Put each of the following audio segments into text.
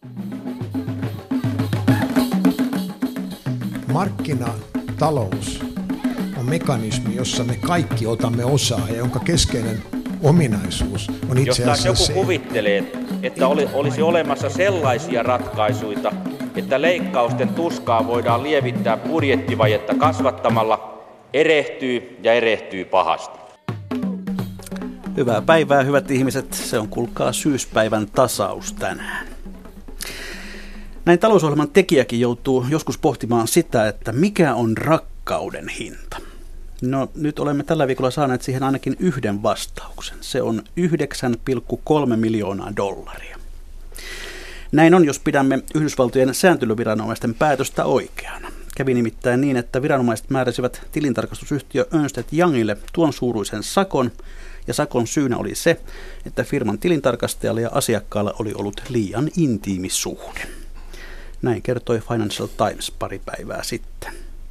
Markkinatalous on mekanismi, jossa me kaikki otamme osaa ja jonka keskeinen ominaisuus on itse asiassa jos joku kuvittelee, että olisi olemassa sellaisia ratkaisuja, että leikkausten tuskaa voidaan lievittää budjettivajetta kasvattamalla, erehtyy pahasti. Hyvää päivää, hyvät ihmiset. Se on kuulkaa syyspäivän tasaus tänään. Näin talousohjelman tekijäkin joutuu joskus pohtimaan sitä, että mikä on rakkauden hinta. No nyt olemme tällä viikolla saaneet siihen ainakin yhden vastauksen. Se on $9,3 miljoonaa. Näin on, jos pidämme Yhdysvaltojen sääntelyviranomaisten päätöstä oikeana. Kävi nimittäin niin, että viranomaiset määräsivät tilintarkastusyhtiö Ernst & Youngille tuon suuruisen sakon, ja sakon syynä oli se, että firman tilintarkastajalla ja asiakkaalla oli ollut liian intiimi suhde. Näin kertoi Financial Times pari päivää sitten.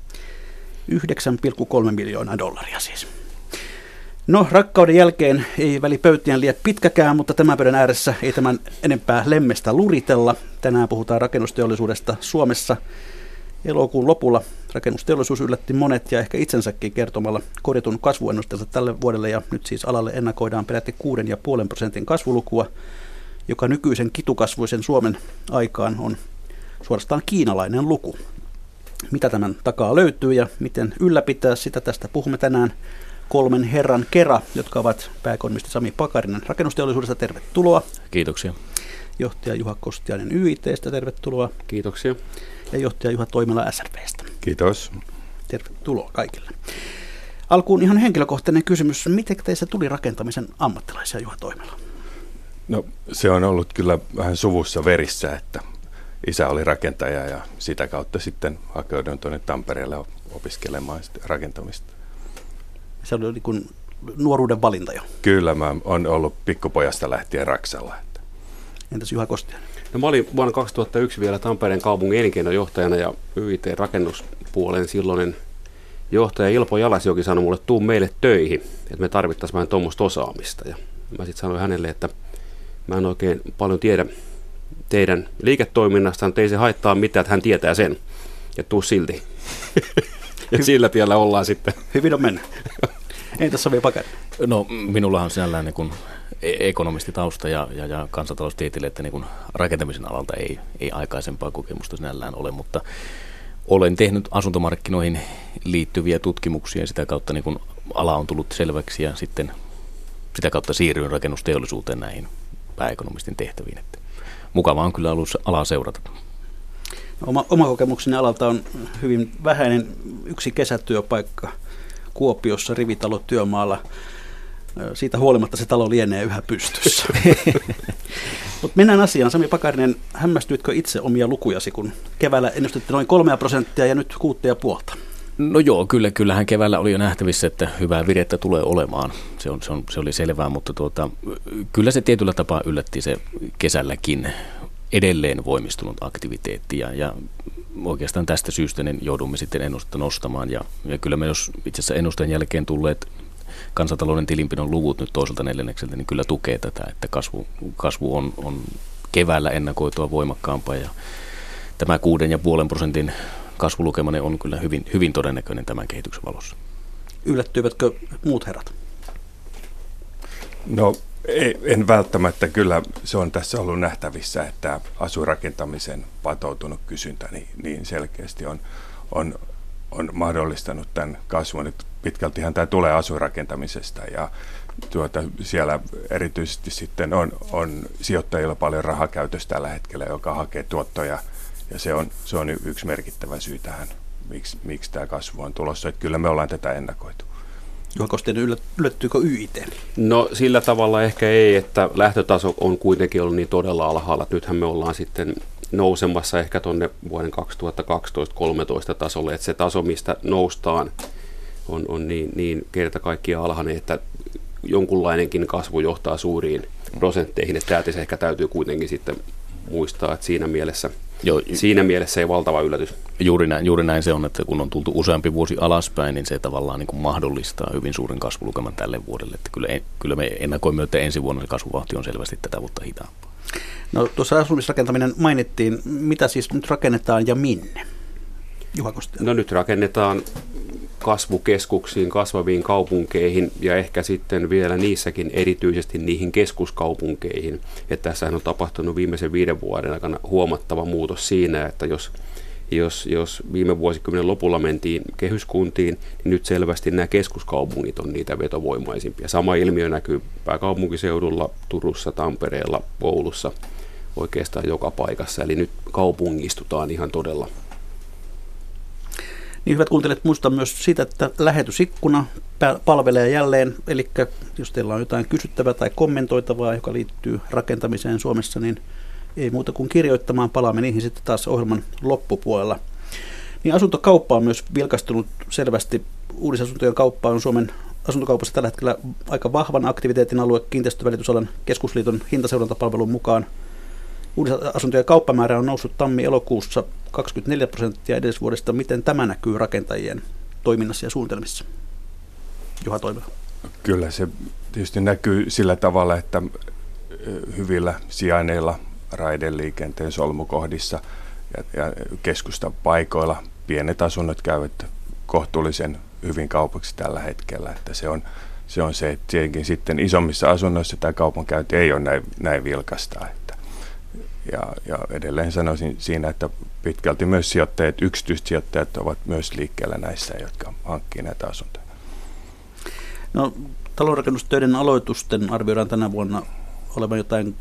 $9,3 miljoonaa siis. No, rakkauden jälkeen ei väli pöytien liian pitkäkään, mutta tämän pöydän ääressä ei tämän enempää lemmestä luritella. Tänään puhutaan rakennusteollisuudesta Suomessa. Elokuun lopulla rakennusteollisuus yllätti monet ja ehkä itsensäkin kertomalla korjatun kasvuennusteensa tälle vuodelle, ja nyt siis alalle ennakoidaan peräti 6,5% kasvulukua, joka nykyisen kitukasvuisen Suomen aikaan on suorastaan kiinalainen luku. Mitä tämän takaa löytyy ja miten ylläpitää sitä, tästä puhumme tänään kolmen herran kera, jotka ovat pääekonomisti Sami Pakarinen rakennusteollisuudesta. Tervetuloa. Kiitoksia. Johtaja Juha Kostiainen YIT:stä. Tervetuloa. Kiitoksia. Ja johtaja Juha Toimela SRV:stä. Kiitos. Tervetuloa kaikille. Alkuun ihan henkilökohtainen kysymys. Miten teistä tuli rakentamisen ammattilaisia, Juha Toimela? No, se on ollut kyllä vähän suvussa verissä, että isä oli rakentaja ja sitä kautta sitten hakeuduin tuonne Tampereelle opiskelemaan rakentamista. Se oli niin kuin nuoruuden valinta jo. Kyllä, mä oon ollut pikkupojasta lähtien Raksalla. Entäs Juha Kostiainen? No, mä olin vuonna 2001 vielä Tampereen kaupungin elinkeinojohtajana ja YIT-rakennuspuolen silloinen johtaja Ilpo Jalasjoki sanoi mulle, tuu meille töihin, että me tarvittaisiin vähän tuommoista osaamista. Ja mä sitten sanoin hänelle, että mä en oikein paljon tiedä teidän liiketoiminnasta, mutta ei se haittaa mitään, että hän tietää sen. Ja tuu silti. Ja sillä tiellä ollaan sitten. Hyvin on mennä. Entäs Sami Pakarinen? No, minulla on sinällään niin kuin ekonomistitausta ja kansantaloustieteilijä, että niin kuin rakentamisen alalta ei aikaisempaa kokemusta sinällään ole, mutta olen tehnyt asuntomarkkinoihin liittyviä tutkimuksia ja sitä kautta niin kuin ala on tullut selväksi ja sitten sitä kautta siirryin rakennusteollisuuteen näihin pääekonomistin tehtäviin. Että mukavaa on kyllä ollut alaa seurata. Oma kokemukseni alalta on hyvin vähäinen. Yksi kesätyöpaikka Kuopiossa rivitalotyömaalla. Siitä huolimatta se talo lienee yhä pystyssä. Mutta mennään asiaan. Sami Pakarinen, hämmästyitkö itse omia lukujasi, kun keväällä ennustitte noin 3% ja nyt 6,5%? No joo, kyllähän keväällä oli jo nähtävissä, että hyvää virettä tulee olemaan. Se oli selvää, mutta kyllä se tietyllä tapaa yllätti se kesälläkin edelleen voimistunut aktiviteetti ja oikeastaan tästä syystä niin joudumme sitten ennustetta nostamaan ja kyllä me jos itse asiassa ennusteen jälkeen tulleet kansantalouden tilinpidon luvut nyt toiselta neljännekseltä, niin kyllä tukee tätä, että kasvu on keväällä ennakoitua voimakkaampaa ja tämä 6,5% kasvulukema on kyllä hyvin, hyvin todennäköinen tämän kehityksen valossa. Yllättyivätkö muut herrat? No en välttämättä, kyllä se on tässä ollut nähtävissä, että asuinrakentamisen patoutunut kysyntä niin selkeästi on mahdollistanut tämän kasvun. Nyt pitkältihan tämä tulee asuinrakentamisesta ja siellä erityisesti sitten on sijoittajilla paljon rahakäytössä tällä hetkellä, joka hakee tuottoja ja se on yksi merkittävä syy tähän, miksi tämä kasvu on tulossa. Että kyllä me ollaan tätä ennakoitu. Juha Kostiainen, yllättyykö YIT? No sillä tavalla ehkä ei, että lähtötaso on kuitenkin ollut niin todella alhaalla. Nythän me ollaan sitten nousemassa ehkä tuonne vuoden 2012-2013 tasolle, että se taso, mistä noustaan, on niin kerta kaikkiaan alhainen, että jonkunlainenkin kasvu johtaa suuriin prosentteihin, että täältä se ehkä täytyy kuitenkin sitten muistaa, että siinä mielessä ei valtava yllätys. Juuri näin se on, että kun on tultu useampi vuosi alaspäin, niin se tavallaan niin kuin mahdollistaa hyvin suuren kasvulukeman tälle vuodelle. Että kyllä me ennakoimme, että ensi vuonna se kasvuvauhti on selvästi tätä vuotta hitaampaa. No tuossa asumisrakentaminen mainittiin. Mitä siis nyt rakennetaan ja minne? Juha Kostila. No nyt rakennetaan kasvukeskuksiin, kasvaviin kaupunkeihin ja ehkä sitten vielä niissäkin erityisesti niihin keskuskaupunkeihin. Että tässähän on tapahtunut viimeisen 5 vuoden aikana huomattava muutos siinä, että jos viime vuosikymmenen lopulla mentiin kehyskuntiin, niin nyt selvästi nämä keskuskaupungit on niitä vetovoimaisimpia. Sama ilmiö näkyy pääkaupunkiseudulla, Turussa, Tampereella, Oulussa, oikeastaan joka paikassa. Eli nyt kaupungistutaan ihan todella. Niin hyvät kuuntelijat, muistan myös siitä, että lähetysikkuna palvelee jälleen. Eli jos teillä on jotain kysyttävää tai kommentoitavaa, joka liittyy rakentamiseen Suomessa, niin ei muuta kuin kirjoittamaan. Palaamme niihin sitten taas ohjelman loppupuolella. Niin asuntokauppa on myös vilkastunut selvästi. Uudisasuntojen kauppa on Suomen asuntokaupassa tällä hetkellä aika vahvan aktiviteetin alue Kiinteistövälitysalan keskusliiton hintaseurantapalvelun mukaan. Uudisasuntojen kauppamäärä on noussut tammi-elokuussa 24% edellisvuodesta. Miten tämä näkyy rakentajien toiminnassa ja suunnitelmissa? Juha Toivola. Kyllä se tietysti näkyy sillä tavalla, että hyvillä sijainneilla raideliikenteen solmukohdissa ja keskustapaikoilla pienet asunnot käyvät kohtuullisen hyvin kaupaksi tällä hetkellä. Että se on se, että tietenkin sitten isommissa asunnoissa tämä kaupankäynti ei ole näin vilkasta. Ja edelleen sanoisin siinä, että pitkälti myös sijoittajat, yksityiset sijoittajat ovat myös liikkeellä näissä, jotka hankkii näitä asuntoja. No, talonrakennustöiden aloitusten arvioidaan tänä vuonna olevan jotain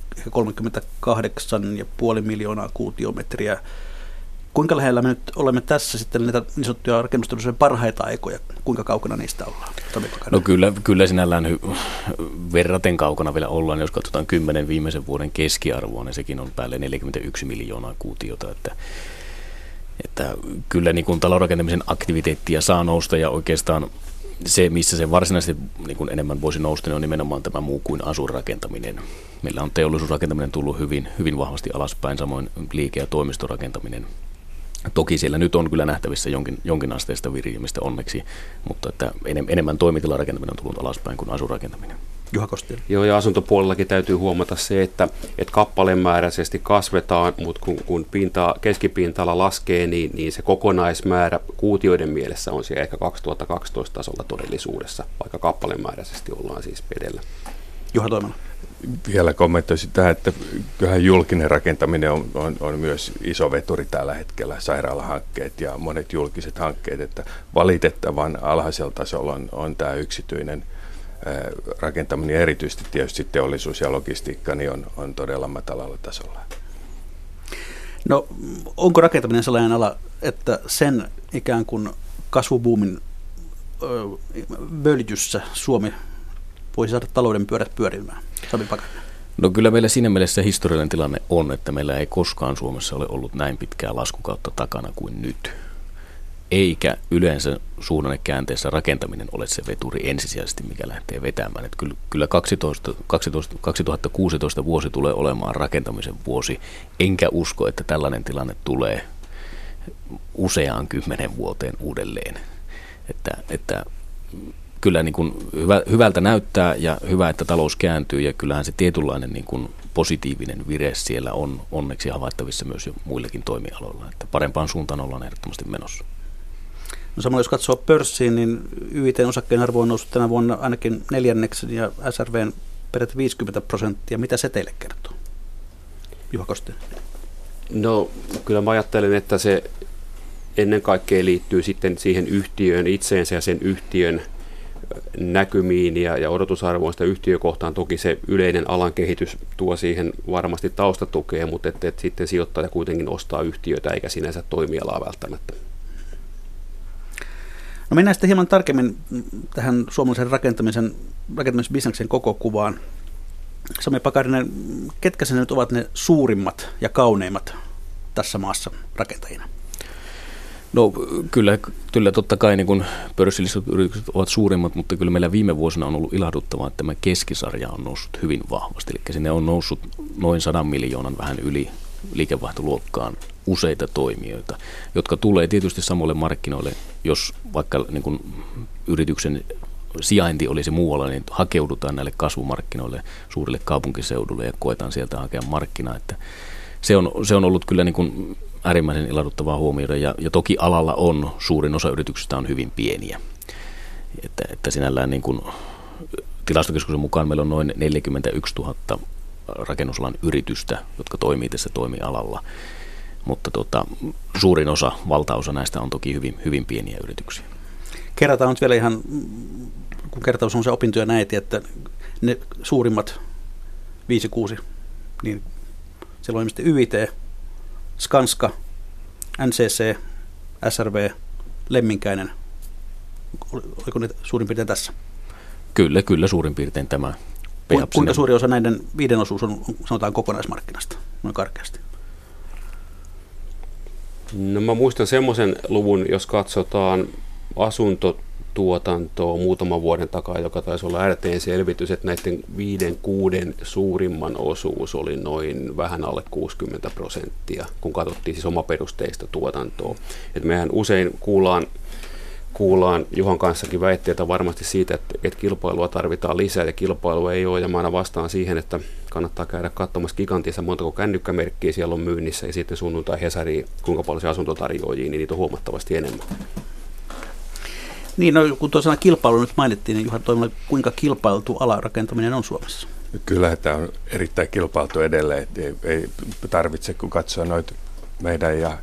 38,5 miljoonaa kuutiometriä. Kuinka lähellä me nyt olemme tässä sitten näitä niin sanottuja rakennusteollisuuden parhaita aikoja? Kuinka kaukana niistä ollaan? No kyllä sinällään verraten kaukana vielä ollaan. Jos katsotaan 10 viimeisen vuoden keskiarvoa, niin sekin on päälle 41 miljoonaa kuutiota. Että kyllä niin kuin talonrakentamisen aktiviteettia saa nousta ja oikeastaan se, missä se varsinaisesti niin kuin enemmän voisi nousta, niin on nimenomaan tämä muu kuin asuinrakentaminen. Meillä on teollisuusrakentaminen tullut hyvin vahvasti alaspäin, samoin liike- ja toimistorakentaminen. Toki siellä nyt on kyllä nähtävissä jonkin asteista viriämistä onneksi, mutta että enemmän toimitilarakentaminen on tullut alaspäin kuin asuinrakentaminen. Juha Kostila. Joo, ja asuntopuolellakin täytyy huomata se, että kappalemääräisesti kasvetaan, mutta kun keskipinta-ala laskee, niin se kokonaismäärä kuutioiden mielessä on siellä ehkä 2012 tasolla todellisuudessa, vaikka kappalemääräisesti ollaan siis edellä. Juha Toimala. Vielä kommentoisin tähän, että kyllähän julkinen rakentaminen on myös iso veturi tällä hetkellä, sairaalahankkeet ja monet julkiset hankkeet, että valitettavan alhaisella tasolla on tämä yksityinen rakentaminen ja erityisesti tietysti teollisuus ja logistiikka niin on todella matalalla tasolla. No onko rakentaminen sellainen ala, että sen ikään kuin kasvubuumin völjyssä Suomi voisi saada talouden pyörät pyörimään? Sami Pakarinen. No kyllä meillä siinä mielessä historiallinen tilanne on, että meillä ei koskaan Suomessa ole ollut näin pitkää laskukautta takana kuin nyt. Eikä yleensä suhdannekäänteessä rakentaminen ole se veturi ensisijaisesti, mikä lähtee vetämään. Että kyllä 2016 vuosi tulee olemaan rakentamisen vuosi, enkä usko, että tällainen tilanne tulee useaan 10 vuoteen uudelleen. Että kyllä niin kuin hyvältä näyttää ja hyvä, että talous kääntyy ja kyllähän se tietynlainen niin kuin positiivinen vire siellä on onneksi havaittavissa myös jo muillekin toimialoilla. Että parempaan suuntaan ollaan ehdottomasti menossa. No samalla jos katsoo pörssiin, niin YIT:n osakkeen arvo on noussut tänä vuonna ainakin 4 ja SRVn peräti 50%. Mitä se teille kertoo? Juha Kostila. No kyllä mä ajattelen, että se ennen kaikkea liittyy sitten siihen yhtiöön itseensä ja sen yhtiön näkymiin ja odotusarvoista sitä yhtiökohtaan. Toki se yleinen alan kehitys tuo siihen varmasti taustatukea, mutta että sitten sijoittaja kuitenkin ostaa yhtiötä eikä sinänsä toimialaa välttämättä. No mennään sitten hieman tarkemmin tähän suomalaisen rakentamisbisneksen koko kuvaan. Sami Pakarinen, ketkä se nyt ovat ne suurimmat ja kauneimmat tässä maassa rakentajina? No kyllä totta kai niin kun pörssilliset yritykset ovat suurimmat, mutta kyllä meillä viime vuosina on ollut ilahduttavaa, että tämä keskisarja on noussut hyvin vahvasti. Eli sinne on noussut noin 100 miljoonan vähän yli liikevaihtoluokkaan useita toimijoita, jotka tulee tietysti samoille markkinoille, jos vaikka niin kun yrityksen sijainti olisi muualla, niin hakeudutaan näille kasvumarkkinoille, suurille kaupunkiseudulle ja koetaan sieltä hakea markkinaa. Että se on ollut kyllä niin kuin äärimmäisen ilahduttavaa huomioida ja toki alalla on, suurin osa yrityksistä on hyvin pieniä. Että sinällään niin kuin Tilastokeskuksen mukaan meillä on noin 41 000 rakennusalan yritystä, jotka toimii tässä toimialalla, mutta suurin osa, valtaosa näistä on toki hyvin, hyvin pieniä yrityksiä. Kerrataan nyt vielä ihan, kun kertaus on se opintoja näitä, että ne suurimmat 5-6, niin siellä on ilmeisesti YIT, Skanska, NCC, SRV, Lemminkäinen. Oliko ne suurin piirtein tässä? Kyllä suurin piirtein tämä. Kuinka suuri osa näiden 5 osuus on, sanotaan, kokonaismarkkinasta, noin karkeasti? No mä muistan semmoisen luvun, jos katsotaan asuntotuotantoa muutaman vuoden takaa, joka taisi olla äärettömän selvitys, että näiden 5-6 suurimman osuus oli noin vähän alle 60%, kun katsottiin siis omaperusteista tuotantoa. Et mehän usein kuullaan Juhan kanssakin väitteitä varmasti siitä, että kilpailua tarvitaan lisää ja kilpailua ei ole, ja mä aina vastaan siihen, että kannattaa käydä katsomassa Gigantissa montako kännykkämerkkiä siellä on myynnissä ja sitten sunnuntai Hesariin, kuinka paljon se asuntotarjoajia, niin niitä on huomattavasti enemmän. Niin, no, kun tuo sana kilpailu nyt mainittiin, niin Juha Toivola, kuinka kilpailtu alarakentaminen on Suomessa? Kyllä tämä on erittäin kilpailtu edelleen, että ei tarvitse kun katsoa noita meidän ja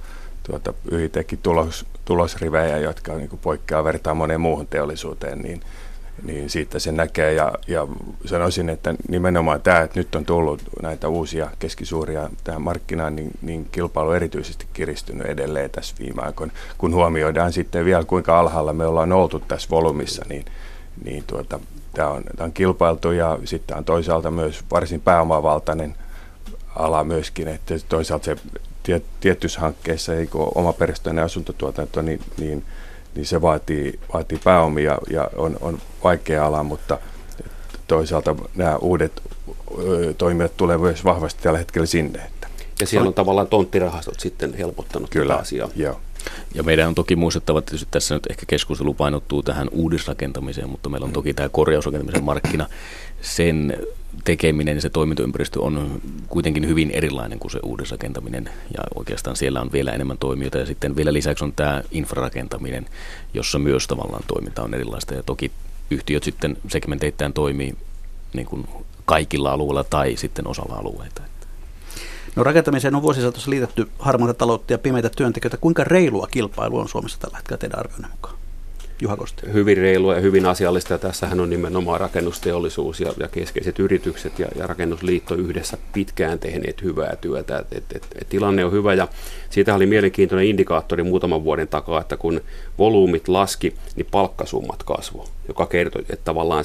YIT:kin tulosrivejä, jotka niin kuin poikkeaa vertaa moneen muuhun teollisuuteen, niin siitä se näkee. Ja sanoisin, että nimenomaan tämä, että nyt on tullut näitä uusia keskisuuria tähän markkinaan, niin kilpailu on erityisesti kiristynyt edelleen tässä viime aikoina. Kun huomioidaan sitten vielä, kuinka alhaalla me ollaan oltu tässä volyymissa, niin tämä on kilpailtu ja sitten on toisaalta myös varsin pääomavaltainen ala myöskin, että toisaalta se tietyissä hankkeissa, ei kun omaperusteinen asuntotuotanto, niin se vaatii pääomia ja on vaikea ala, mutta toisaalta nämä uudet toimijat tulee myös vahvasti tällä hetkellä sinne. Ja siellä on tavallaan tonttirahastot sitten helpottanut tätä asiaa. Joo. Ja meidän on toki muistettava, että tässä nyt ehkä keskustelu painottuu tähän uudisrakentamiseen, mutta meillä on toki tämä korjausrakentamisen markkina. Sen tekeminen ja se toimintaympäristö on kuitenkin hyvin erilainen kuin se uudisrakentaminen, ja oikeastaan siellä on vielä enemmän toimijoita, ja sitten vielä lisäksi on tämä infrarakentaminen, jossa myös tavallaan toiminta on erilaista, ja toki yhtiöt sitten segmenteittäin toimii niin kuin kaikilla alueilla tai sitten osalla alueita. No, rakentamiseen on vuosisatossa liitetty harmaata taloutta ja pimeitä työntekijöitä. Kuinka reilua kilpailu on Suomessa tällä hetkellä teidän arvionne mukaan? Juha Kosti. Hyvin reilua ja hyvin asiallista, ja tässähän on nimenomaan rakennusteollisuus ja keskeiset yritykset ja Rakennusliitto yhdessä pitkään tehneet hyvää työtä. Tilanne on hyvä, ja siitä oli mielenkiintoinen indikaattori muutaman vuoden takaa, että kun volyymit laski, niin palkkasummat kasvoi, joka kertoi, että tavallaan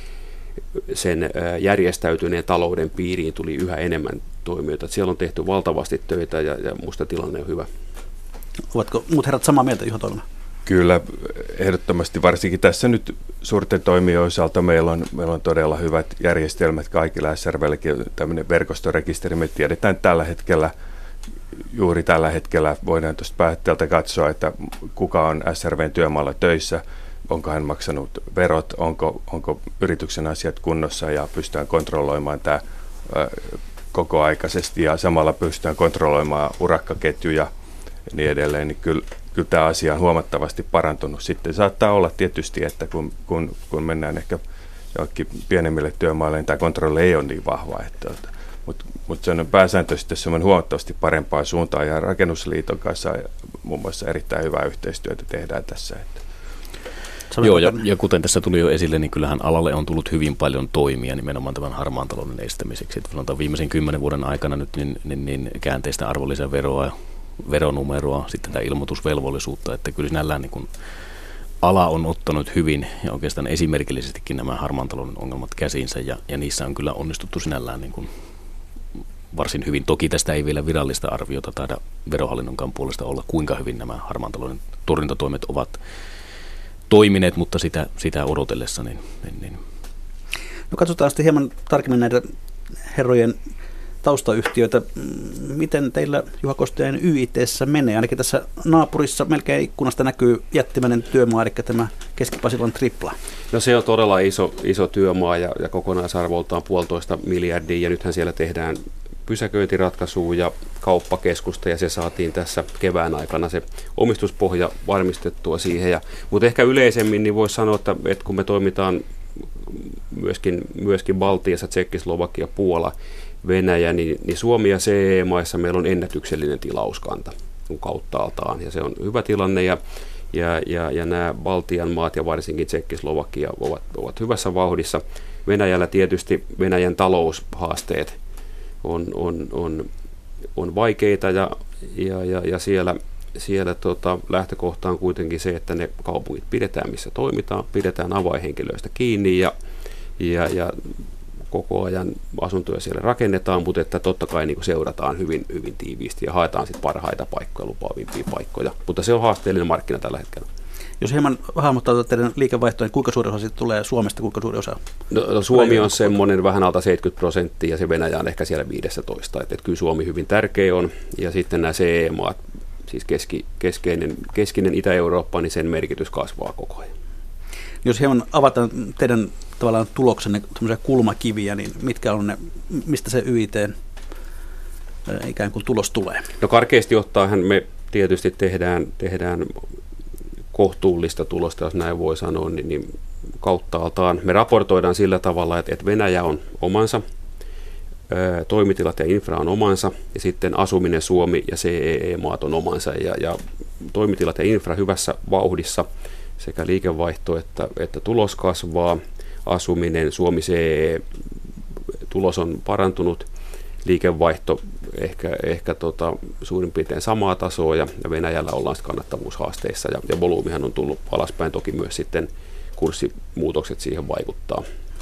sen järjestäytyneen talouden piiriin tuli yhä enemmän toimijoita. Siellä on tehty valtavasti töitä ja musta tilanne on hyvä. Ovatko muut herrat samaa mieltä, Juha Toivola? Kyllä, ehdottomasti varsinkin tässä nyt suurten toimijoiden osalta meillä on todella hyvät järjestelmät kaikilla. SRVlläkin tämmöinen verkostorekisteri. Me tiedetään juuri tällä hetkellä voidaan tuosta päätteeltä katsoa, että kuka on SRVn työmaalla töissä, onko hän maksanut verot, onko yrityksen asiat kunnossa, ja pystytään kontrolloimaan tämä kokoaikaisesti ja samalla pystytään kontrolloimaan urakkaketjuja ja niin edelleen, niin kyllä tämä asia on huomattavasti parantunut. Sitten saattaa olla tietysti, että kun mennään ehkä johonkin pienemmille työmaille, niin tämä kontrolli ei ole niin vahva. Mutta se on pääsääntöisesti semmoinen huomattavasti parempaa suuntaa, ja Rakennusliiton kanssa muun muassa erittäin hyvää yhteistyötä tehdään tässä. Joo, ja kuten tässä tuli jo esille, niin kyllähän alalle on tullut hyvin paljon toimia nimenomaan tämän harmaan talouden estämiseksi. Että sanotaan viimeisen 10 vuoden aikana nyt niin käänteistä arvonlisäveroa, veronumeroa, sitten tämä ilmoitusvelvollisuutta, että kyllä sinällään niin kuin ala on ottanut hyvin ja oikeastaan esimerkillisestikin nämä harmaan talouden ongelmat käsiinsä, ja niissä on kyllä onnistuttu sinällään niin kuin varsin hyvin. Toki tästä ei vielä virallista arviota taida Verohallinnonkaan puolesta olla, kuinka hyvin nämä harmaan talouden torjuntatoimet ovat toimineet, mutta sitä odotellessa. Niin. No, katsotaan sitten hieman tarkemmin näitä herrojen taustayhtiöitä. Miten teillä, Juha Kostiainen, YIT:ssä menee? Ainakin tässä naapurissa melkein ikkunasta näkyy jättimäinen työmaa, eli tämä Keski-Pasilan tripla. No se on todella iso työmaa ja kokonaisarvoltaan 1,5 miljardia, ja nythän siellä tehdään pysäköintiratkaisua ja kauppakeskusta, ja se saatiin tässä kevään aikana se omistuspohja varmistettua siihen. Mutta ehkä yleisemmin niin voisi sanoa, että kun me toimitaan myöskin Baltiassa, Tsekki, Slovakia, Puola, Venäjä, niin Suomi ja CE-maissa meillä on ennätyksellinen tilauskanta kauttaaltaan, ja se on hyvä tilanne, ja nämä Baltian maat ja varsinkin Tsekki, Slovakia ovat hyvässä vauhdissa. Venäjällä tietysti Venäjän taloushaasteet on vaikeita, ja siellä lähtökohta on kuitenkin se, että ne kaupungit pidetään, missä toimitaan, pidetään avainhenkilöistä kiinni, ja koko ajan asuntoja siellä rakennetaan, mutta että totta kai niin seurataan hyvin, hyvin tiiviisti ja haetaan sitten parhaita paikkoja, lupaavimpia paikkoja. Mutta se on haasteellinen markkina tällä hetkellä. Jos hieman hahmottaa teidän liikevaihtoa, niin kuinka suuri osa siitä tulee Suomesta, kuinka suuri osa? No, Suomi on semmoinen vähän alta 70%, ja se Venäjä on ehkä siellä 15%. Että kyllä Suomi hyvin tärkeä on, ja sitten nämä CE-maat, siis keskinen Itä-Eurooppa, niin sen merkitys kasvaa koko ajan. Jos hieman avataan teidän tavallaan tuloksenne kulmakiviä, niin mitkä on ne, mistä se YIT ikään kuin tulos tulee? No karkeasti ottaenhan me tietysti tehdään kohtuullista tulosta, jos näin voi sanoa, niin kauttaaltaan. Me raportoidaan sillä tavalla, että Venäjä on omansa, toimitilat ja infra on omansa, ja sitten asuminen, Suomi ja CEE-maat on omansa, ja toimitilat ja infra hyvässä vauhdissa, sekä liikevaihto että tulos kasvaa, asuminen, Suomi, CEE, tulos on parantunut, liikevaihto ehkä suurin piirtein samaa tasoa, ja Venäjällä ollaan kannattavuushaasteissa, ja volyymihan on tullut alaspäin, toki myös sitten kurssimuutokset siihen vaikuttaa.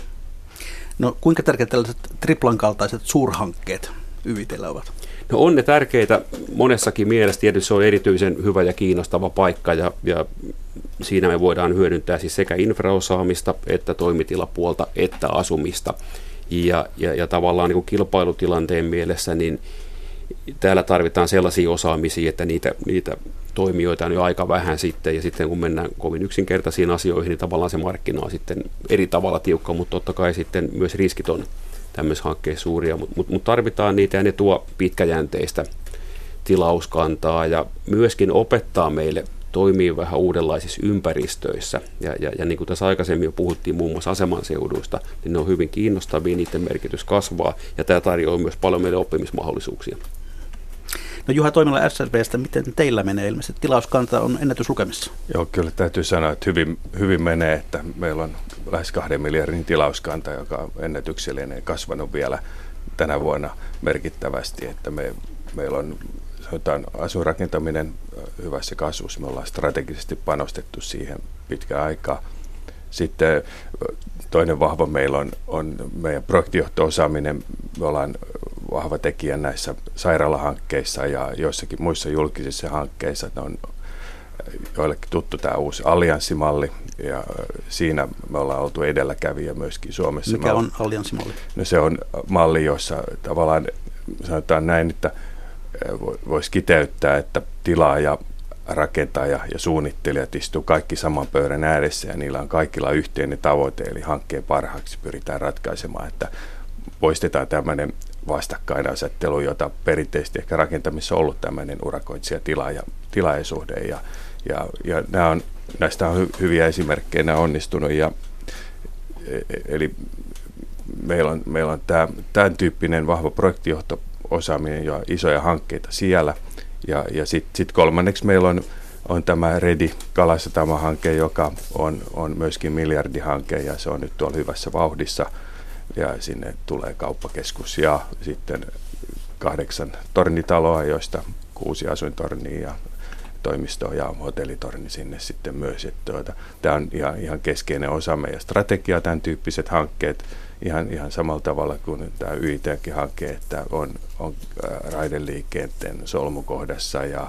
No kuinka tärkeät tällaiset triplan kaltaiset suurhankkeet YIT:llä ovat? No on ne tärkeitä monessakin mielessä, tietysti se on erityisen hyvä ja kiinnostava paikka, ja siinä me voidaan hyödyntää siis sekä infraosaamista, että toimitilapuolta, että asumista. Ja tavallaan niin kuin kilpailutilanteen mielessä, niin täällä tarvitaan sellaisia osaamisia, että niitä toimijoita on jo aika vähän sitten, ja sitten kun mennään kovin yksinkertaisiin asioihin, niin tavallaan se markkina on sitten eri tavalla tiukka, mutta totta kai sitten myös riskit on tämmöisessä hankkeessa suuria, mutta tarvitaan niitä, ja ne tuo pitkäjänteistä tilauskantaa, ja myöskin opettaa meille toimii vähän uudenlaisissa ympäristöissä, ja niin kuin tässä aikaisemmin jo puhuttiin muun muassa asemanseuduista, niin ne on hyvin kiinnostavia, niiden merkitys kasvaa, ja tämä tarjoaa myös paljon meille oppimismahdollisuuksia. No Juha Toimila SRV:stä, miten teillä menee? Ilmeisesti tilauskanta on ennätyslukemissa. Joo, kyllä täytyy sanoa, että hyvin menee, että meillä on lähes 2 miljardin tilauskanta, joka on ennätyksellinen, kasvanut vielä tänä vuonna merkittävästi, että meillä on asuinrakentaminen hyvässä kasvussa. Me ollaan strategisesti panostettu siihen pitkään aikaa. Sitten toinen vahva meillä on meidän projektijohto-osaaminen. Me ollaan vahva tekijä näissä sairaalahankkeissa ja joissakin muissa julkisissa hankkeissa. Ne on joillekin tuttu tämä uusi allianssimalli, ja siinä me ollaan oltu edelläkävijä myöskin Suomessa. Mikä on allianssimalli? No se on malli, jossa tavallaan sanotaan näin, että voisi kiteyttää, että tilaaja, rakentaja ja suunnittelijat istuu kaikki saman pöydän ääressä, ja niillä on kaikilla yhteinen tavoite, eli hankkeen parhaaksi pyritään ratkaisemaan, että poistetaan tämmöinen vastakkainasettelu, jota perinteisesti ehkä rakentamisessa on ollut tämmöinen urakoitsija-tilaajasuhde, ja näistä on hyviä esimerkkejä, nämä on onnistunut, eli meillä on tämän tyyppinen vahva projektijohto-osaaminen ja isoja hankkeita siellä. Ja sitten kolmanneksi meillä on tämä Redi-Kalasatama-hanke, joka on myöskin miljardihanke, ja se on nyt tuolla hyvässä vauhdissa. Ja sinne tulee kauppakeskus ja sitten 8 tornitaloa, joista 6 asuintornia ja toimisto ja hotellitorni sinne sitten myös. Tämä on ihan keskeinen osa meidän strategiaa, tämän tyyppiset hankkeet. Ihan samalla tavalla kuin tämä YIT:nkin hanke, että on raideliikenteen solmukohdassa, ja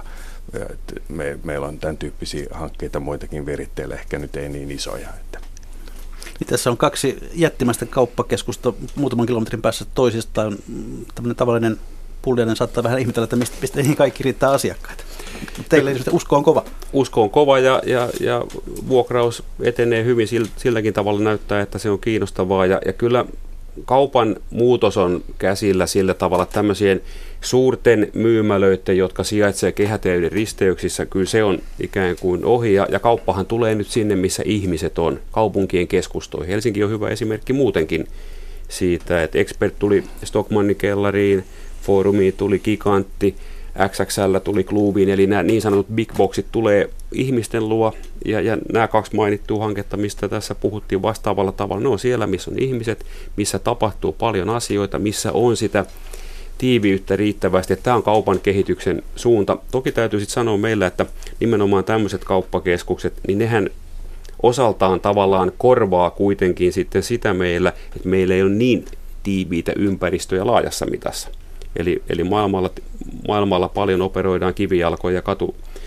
meillä on tämän tyyppisiä hankkeita muitakin viritteillä, ehkä nyt ei niin isoja. Niin tässä on 2 jättimäistä kauppakeskusta muutaman kilometrin päässä toisistaan. Tämmöinen tavallinen pulliainen saattaa vähän ihmetellä, että mistä niihin kaikki riittää asiakkaita. Teillä usko on kova. Usko on kova ja vuokraus etenee hyvin silläkin tavalla näyttää, että se on kiinnostavaa. Ja kyllä kaupan muutos on käsillä sillä tavalla, että tämmöisien suurten myymälöiden, jotka sijaitsee kehäteiden risteyksissä, kyllä se on ikään kuin ohi. Ja kauppahan tulee nyt sinne, missä ihmiset on, kaupunkien keskustoihin. Helsinki on hyvä esimerkki muutenkin siitä, että Expert tuli Stockmannin kellariin, Forumiin tuli Gigantti, XXL tuli klubiin, eli nämä niin sanotut big boxit tulee ihmisten luo, ja nämä 2 mainittua hanketta, mistä tässä puhuttiin vastaavalla tavalla, ne on siellä, missä on ihmiset, missä tapahtuu paljon asioita, missä on sitä tiiviyttä riittävästi, että tämä on kaupan kehityksen suunta. Toki täytyy sitten sanoa meillä, että nimenomaan tämmöiset kauppakeskukset, niin nehän osaltaan tavallaan korvaa kuitenkin sitten sitä meillä, että meillä ei ole niin tiiviitä ympäristöjä laajassa mitassa. Eli maailmalla paljon operoidaan kivijalkoja ja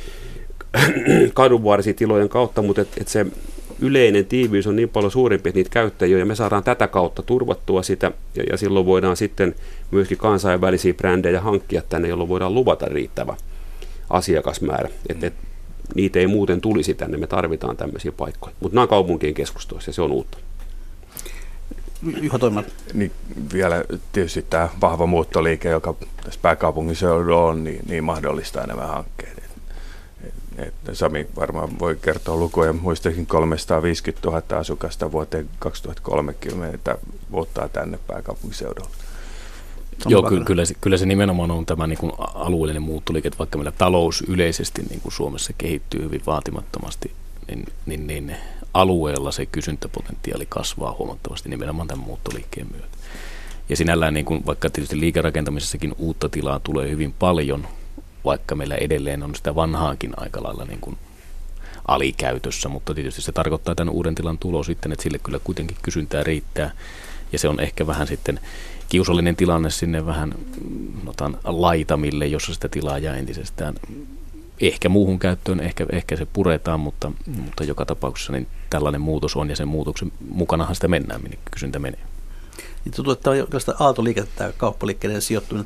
kadunvarsitilojen kautta, mutta et se yleinen tiiviys on niin paljon suurempi, että niitä käyttäjiä, ja me saadaan tätä kautta turvattua sitä, ja silloin voidaan sitten myöskin kansainvälisiä brändejä hankkia tänne, jolloin voidaan luvata riittävä asiakasmäärä. Et niitä ei muuten tulisi tänne, me tarvitaan tämmöisiä paikkoja. Mutta nämä on kaupunkien keskustoissa, ja se on uutta. Juha Toimaa. Niin vielä tietysti tämä vahva muuttoliike, joka tässä pääkaupunkiseudulla on, niin mahdollistaa nämä hankkeet. Sami varmaan voi kertoa lukuja, muistakin 350 000 asukasta vuoteen 2030 muuttaa tänne pääkaupunkiseudulle. Joo, kyllä se nimenomaan on tämä niin kuin alueellinen muuttoliike, vaikka meillä talous yleisesti niin kuin Suomessa kehittyy hyvin vaatimattomasti, niin alueella se kysyntäpotentiaali kasvaa huomattavasti nimenomaan tämän muuttoliikkeen myötä. Ja sinällään, niin kuin, vaikka tietysti liikerakentamisessakin uutta tilaa tulee hyvin paljon, vaikka meillä edelleen on sitä vanhaakin aika lailla niin kuin alikäytössä, mutta tietysti se tarkoittaa tämän uuden tilan tulo sitten, että sille kyllä kuitenkin kysyntää riittää, ja se on ehkä vähän sitten kiusallinen tilanne sinne vähän laitamille, jossa sitä tilaa jää entisestään ehkä muuhun käyttöön, ehkä se puretaan, mutta joka tapauksessa niin tällainen muutos on, ja sen muutoksen mukanahan sitä mennään, minne kysyntä menee. Tuntuu, että tämä on jonkinlaista aaltoliikettä tämä kauppaliikkeiden sijoittuminen.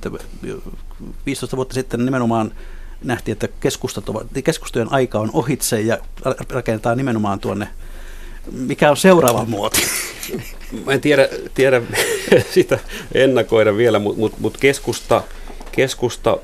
15 vuotta sitten nimenomaan nähtiin, että keskustojen aika on ohitse ja rakennetaan nimenomaan tuonne. Mikä on seuraava muoti? Mä en tiedä sitä ennakoida vielä, mutta keskusta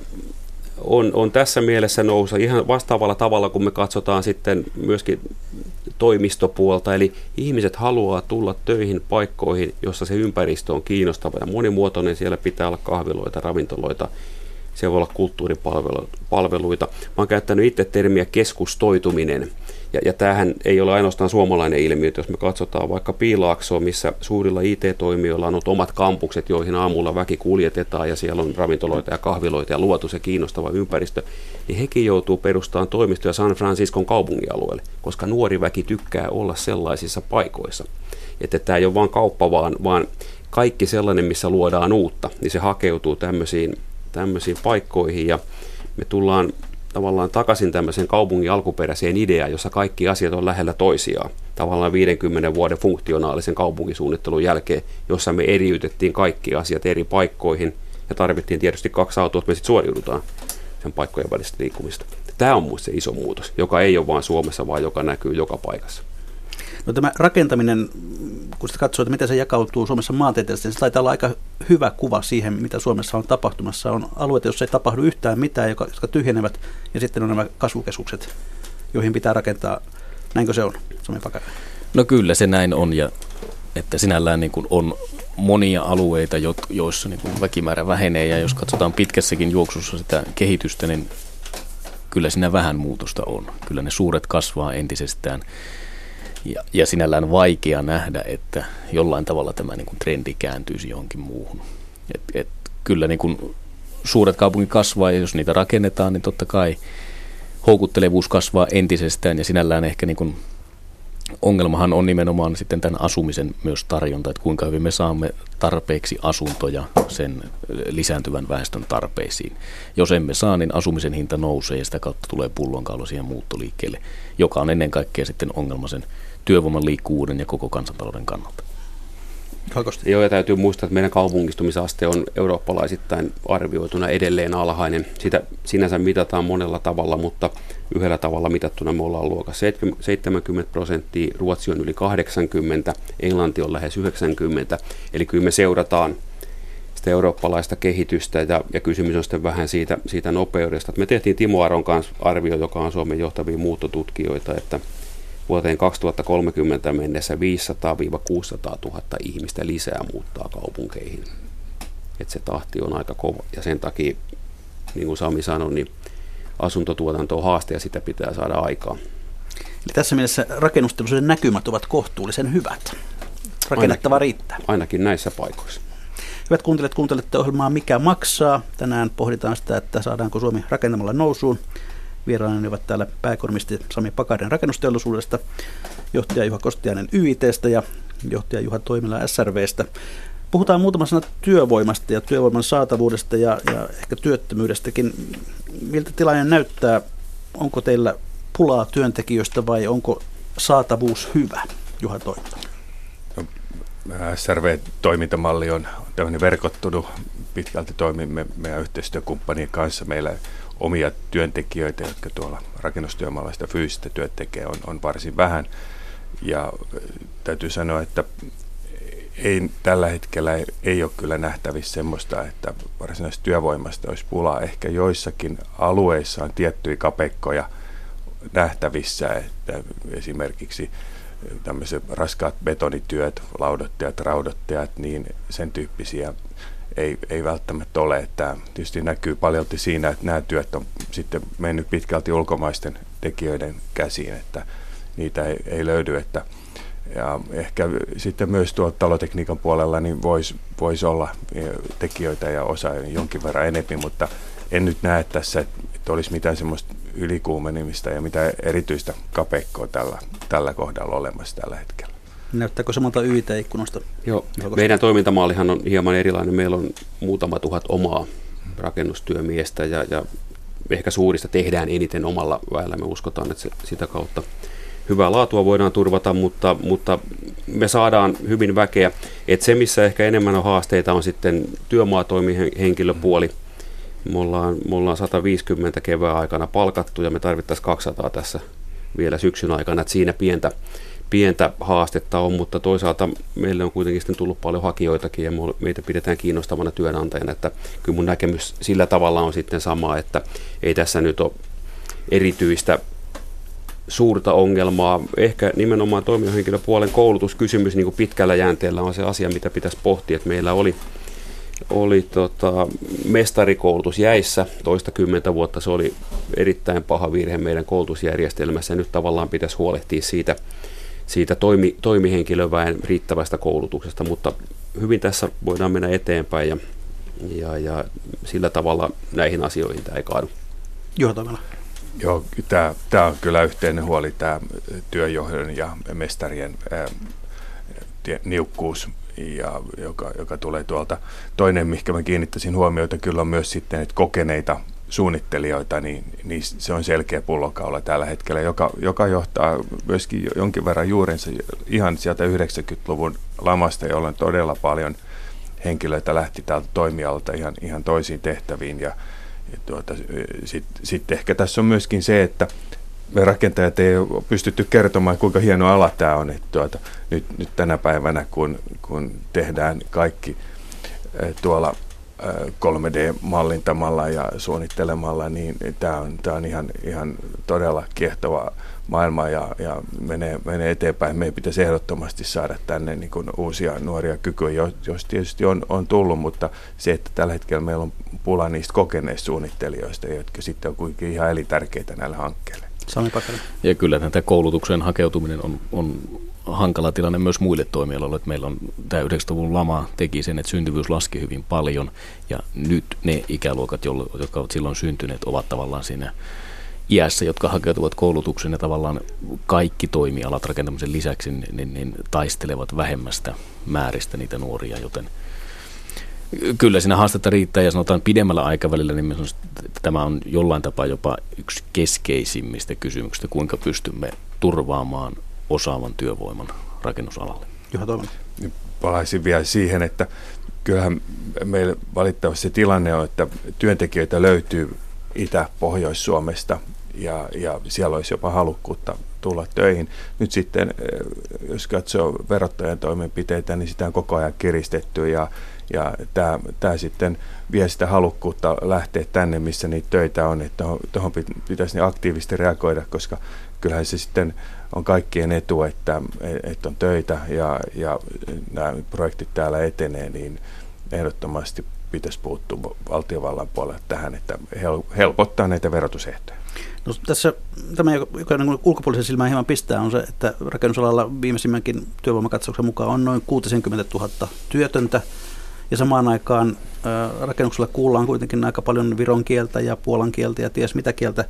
on tässä mielessä nousu ihan vastaavalla tavalla, kun me katsotaan sitten myöskin toimistopuolta. Eli ihmiset haluaa tulla töihin paikkoihin, jossa se ympäristö on kiinnostava ja monimuotoinen. Siellä pitää olla kahviloita, ravintoloita, siellä voi olla kulttuuripalveluita. Mä oon käyttänyt itse termiä keskustoituminen. Ja tämähän ei ole ainoastaan suomalainen ilmiö, jos me katsotaan vaikka Piilaaksoa, missä suurilla IT-toimijoilla on ollut omat kampukset, joihin aamulla väki kuljetetaan ja siellä on ravintoloita ja kahviloita ja luotu se kiinnostava ympäristö, niin hekin joutuu perustamaan toimistoja San Franciscon kaupungialueelle, koska nuori väki tykkää olla sellaisissa paikoissa. Että tämä ei ole vain kauppa, vaan kaikki sellainen, missä luodaan uutta, niin se hakeutuu tämmöisiin paikkoihin, ja me tullaan tavallaan takaisin tämmöiseen kaupungin alkuperäiseen ideaan, jossa kaikki asiat on lähellä toisiaan. Tavallaan 50 vuoden funktionaalisen kaupunkisuunnittelun jälkeen, jossa me eriytettiin kaikki asiat eri paikkoihin ja tarvittiin tietysti 2 autoa, että me sitten suoriudutaan sen paikkojen välistä liikkumista. Tämä on muista se iso muutos, joka ei ole vain Suomessa, vaan joka näkyy joka paikassa. No tämä rakentaminen, kun sitä katsoo, että miten se jakautuu Suomessa maantieteellisesti, niin se taitaa olla aika hyvä kuva siihen, mitä Suomessa on tapahtumassa. On alueita, joissa ei tapahdu yhtään mitään, jotka tyhjenevät, ja sitten on nämä kasvukeskukset, joihin pitää rakentaa. Näinkö se on, Sami Pakainen? No kyllä se näin on, ja että sinällään niin kuin on monia alueita, joissa niin kuin väkimäärä vähenee, ja jos katsotaan pitkässäkin juoksussa sitä kehitystä, niin kyllä siinä vähän muutosta on. Kyllä ne suuret kasvaa entisestään. Ja sinällään vaikea nähdä, että jollain tavalla tämä niin kuin trendi kääntyisi johonkin muuhun. Et kyllä niin kuin suuret kaupungit kasvaa, ja jos niitä rakennetaan, niin totta kai houkuttelevuus kasvaa entisestään, ja sinällään ehkä niin kuin ongelmahan on nimenomaan sitten tämän asumisen myös tarjonta, että kuinka hyvin me saamme tarpeeksi asuntoja sen lisääntyvän väestön tarpeisiin. Jos emme saa, niin asumisen hinta nousee ja sitä kautta tulee pullonkaula siihen muuttoliikkeelle, joka on ennen kaikkea sitten ongelma sen työvoiman liikkuvuuden ja koko kansantalouden kannalta. Joo, ja täytyy muistaa, että meidän kaupungistumisaste on eurooppalaisittain arvioituna edelleen alhainen. Sitä sinänsä mitataan monella tavalla, mutta yhdellä tavalla mitattuna me ollaan luokassa 70%, Ruotsi on yli 80%, Englanti on lähes 90%, eli kyllä me seurataan sitä eurooppalaista kehitystä, ja kysymys on sitten vähän siitä nopeudesta. Me tehtiin Timo Aron kanssa arvio, joka on Suomen johtavia muuttotutkijoita, että vuoteen 2030 mennessä 500-600 000 ihmistä lisää muuttaa kaupunkeihin. Et se tahti on aika kova, ja sen takia, niin kuin Sami sanoi, niin asuntotuotanto on haaste ja sitä pitää saada aikaan. Eli tässä mielessä rakennusteollisuuden näkymät ovat kohtuullisen hyvät. Rakennettava riittää. Ainakin näissä paikoissa. Hyvät kuuntelijat, kuuntelette ohjelmaa Mikä maksaa. Tänään pohditaan sitä, että saadaanko Suomi rakentamalla nousuun. Vieraani ovat täällä pääekonomisti Sami Pakarinen rakennusteollisuudesta, johtaja Juha Kostiainen YIT:stä ja johtaja Juha Toimila SRV:stä. Puhutaan muutama sana työvoimasta ja työvoiman saatavuudesta ja ehkä työttömyydestäkin. Miltä tilanne näyttää? Onko teillä pulaa työntekijöistä vai onko saatavuus hyvä, Juha Toimila? No, SRV-toimintamalli on tämmöinen verkottunut. Pitkälti toimimme meidän yhteistyökumppanien kanssa. Meillä omia työntekijöitä, jotka tuolla rakennustyömaalla sitä fyysistä työtä tekee, on varsin vähän. Ja täytyy sanoa, että tällä hetkellä ei ole kyllä nähtävissä semmoista, että varsinaisesta työvoimasta olisi pulaa. Ehkä joissakin alueissa on tiettyjä kapeikkoja nähtävissä, että esimerkiksi tämmöiset raskaat betonityöt, laudottajat, raudottajat, niin sen tyyppisiä ei välttämättä ole. Että tietysti näkyy paljolti siinä, että nämä työt on sitten mennyt pitkälti ulkomaisten tekijöiden käsiin, että niitä ei löydy. Ja ehkä sitten myös tuolla talotekniikan puolella niin voisi olla tekijöitä ja osa jonkin verran enemmän, mutta en nyt näe tässä, että olisi mitään semmoista ylikuumenemista ja mitään erityistä kapeikkoa tällä kohdalla olemassa tällä hetkellä. Näyttääkö samalta YIT-ikkunasta? Joo, meidän toimintamallihan on hieman erilainen. Meillä on muutama tuhat omaa rakennustyömiestä ja ehkä suurista tehdään eniten omalla väellä. Me uskotaan, että sitä kautta hyvää laatua voidaan turvata, mutta me saadaan hyvin väkeä. Et se, missä ehkä enemmän on haasteita, on sitten työmaatoimihenkilöpuoli. Me ollaan 150 kevään aikana palkattu ja me tarvittaisiin 200 tässä vielä syksyn aikana. Et siinä pientä haastetta on, mutta toisaalta meille on kuitenkin sitten tullut paljon hakijoitakin ja meitä pidetään kiinnostavana työnantajana, että kyllä mun näkemys sillä tavalla on sitten sama, että ei tässä nyt ole erityistä suurta ongelmaa. Ehkä nimenomaan toimijahenkilöpuolen koulutuskysymys niin kuin pitkällä jäänteellä on se asia, mitä pitäisi pohtia, että meillä oli mestarikoulutus jäissä toistakymmentä vuotta. Se oli erittäin paha virhe meidän koulutusjärjestelmässä ja nyt tavallaan pitäisi huolehtia siitä toimihenkilöväen riittävästä koulutuksesta, mutta hyvin tässä voidaan mennä eteenpäin ja sillä tavalla näihin asioihin tämä ei kaadu. Joo, tämä on kyllä yhteinen huoli, tämä työjohdon ja mestarien niukkuus, ja joka tulee tuolta. Toinen, mihinkä mä kiinnittäisin huomiota, kyllä on myös sitten, että kokeneita suunnittelijoita, niin se on selkeä pullonkaula tällä hetkellä, joka johtaa myöskin jonkin verran juurensa ihan sieltä 90-luvun lamasta, jolloin todella paljon henkilöitä lähti täältä toimialalta ihan toisiin tehtäviin. Ja sitten ehkä tässä on myöskin se, että me rakentajat ei ole pystytty kertomaan, kuinka hieno ala tämä on. Että nyt tänä päivänä, kun tehdään kaikki tuolla 3D-mallintamalla ja suunnittelemalla, niin tämä on ihan todella kiehtova maailma ja menee eteenpäin. Meidän pitäisi ehdottomasti saada tänne niin kuin uusia nuoria kykyjä, jos tietysti on tullut, mutta se, että tällä hetkellä meillä on pula niistä kokeneista suunnittelijoista, jotka sitten on kuitenkin ihan elintärkeitä näille hankkeille. Sami Pakarinen. Ja kyllä tätä koulutukseen hakeutuminen on hankala tilanne myös muille toimialoille, että meillä on tämä 90-luvun lama teki sen, että syntyvyys laski hyvin paljon ja nyt ne ikäluokat, jotka ovat silloin syntyneet, ovat tavallaan siinä iässä, jotka hakeutuvat koulutukseen, ja tavallaan kaikki toimialat rakentamisen lisäksi niin taistelevat vähemmästä määristä niitä nuoria, joten kyllä siinä haastetta riittää, ja sanotaan pidemmällä aikavälillä, niin tämä on jollain tapaa jopa yksi keskeisimmistä kysymyksistä, kuinka pystymme turvaamaan osaavan työvoiman rakennusalalle. Juha Toivonen. Palaisin vielä siihen, että kyllähän meillä valitettavasti se tilanne on, että työntekijöitä löytyy Itä-Pohjois-Suomesta ja siellä olisi jopa halukkuutta tulla töihin. Nyt sitten, jos katsoo verottajan toimenpiteitä, niin sitä on koko ajan kiristetty ja tämä sitten vie sitä halukkuutta lähteä tänne, missä niitä töitä on, että tuohon pitäisi aktiivisesti reagoida, koska kyllähän se sitten on kaikkien etu, että on töitä ja nämä projektit täällä etenee, niin ehdottomasti pitäisi puuttua valtiovallan puolella tähän, että helpottaa näitä verotusehtoja. No, tässä tämä, joka ulkopuolisen silmään hieman pistää, on se, että rakennusalalla viimeisimmänkin työvoimakatsauksen mukaan on noin 60 000 työtöntä, ja samaan aikaan rakennuksella kuullaan kuitenkin aika paljon viron kieltä ja puolan kieltä ja ties mitä kieltä.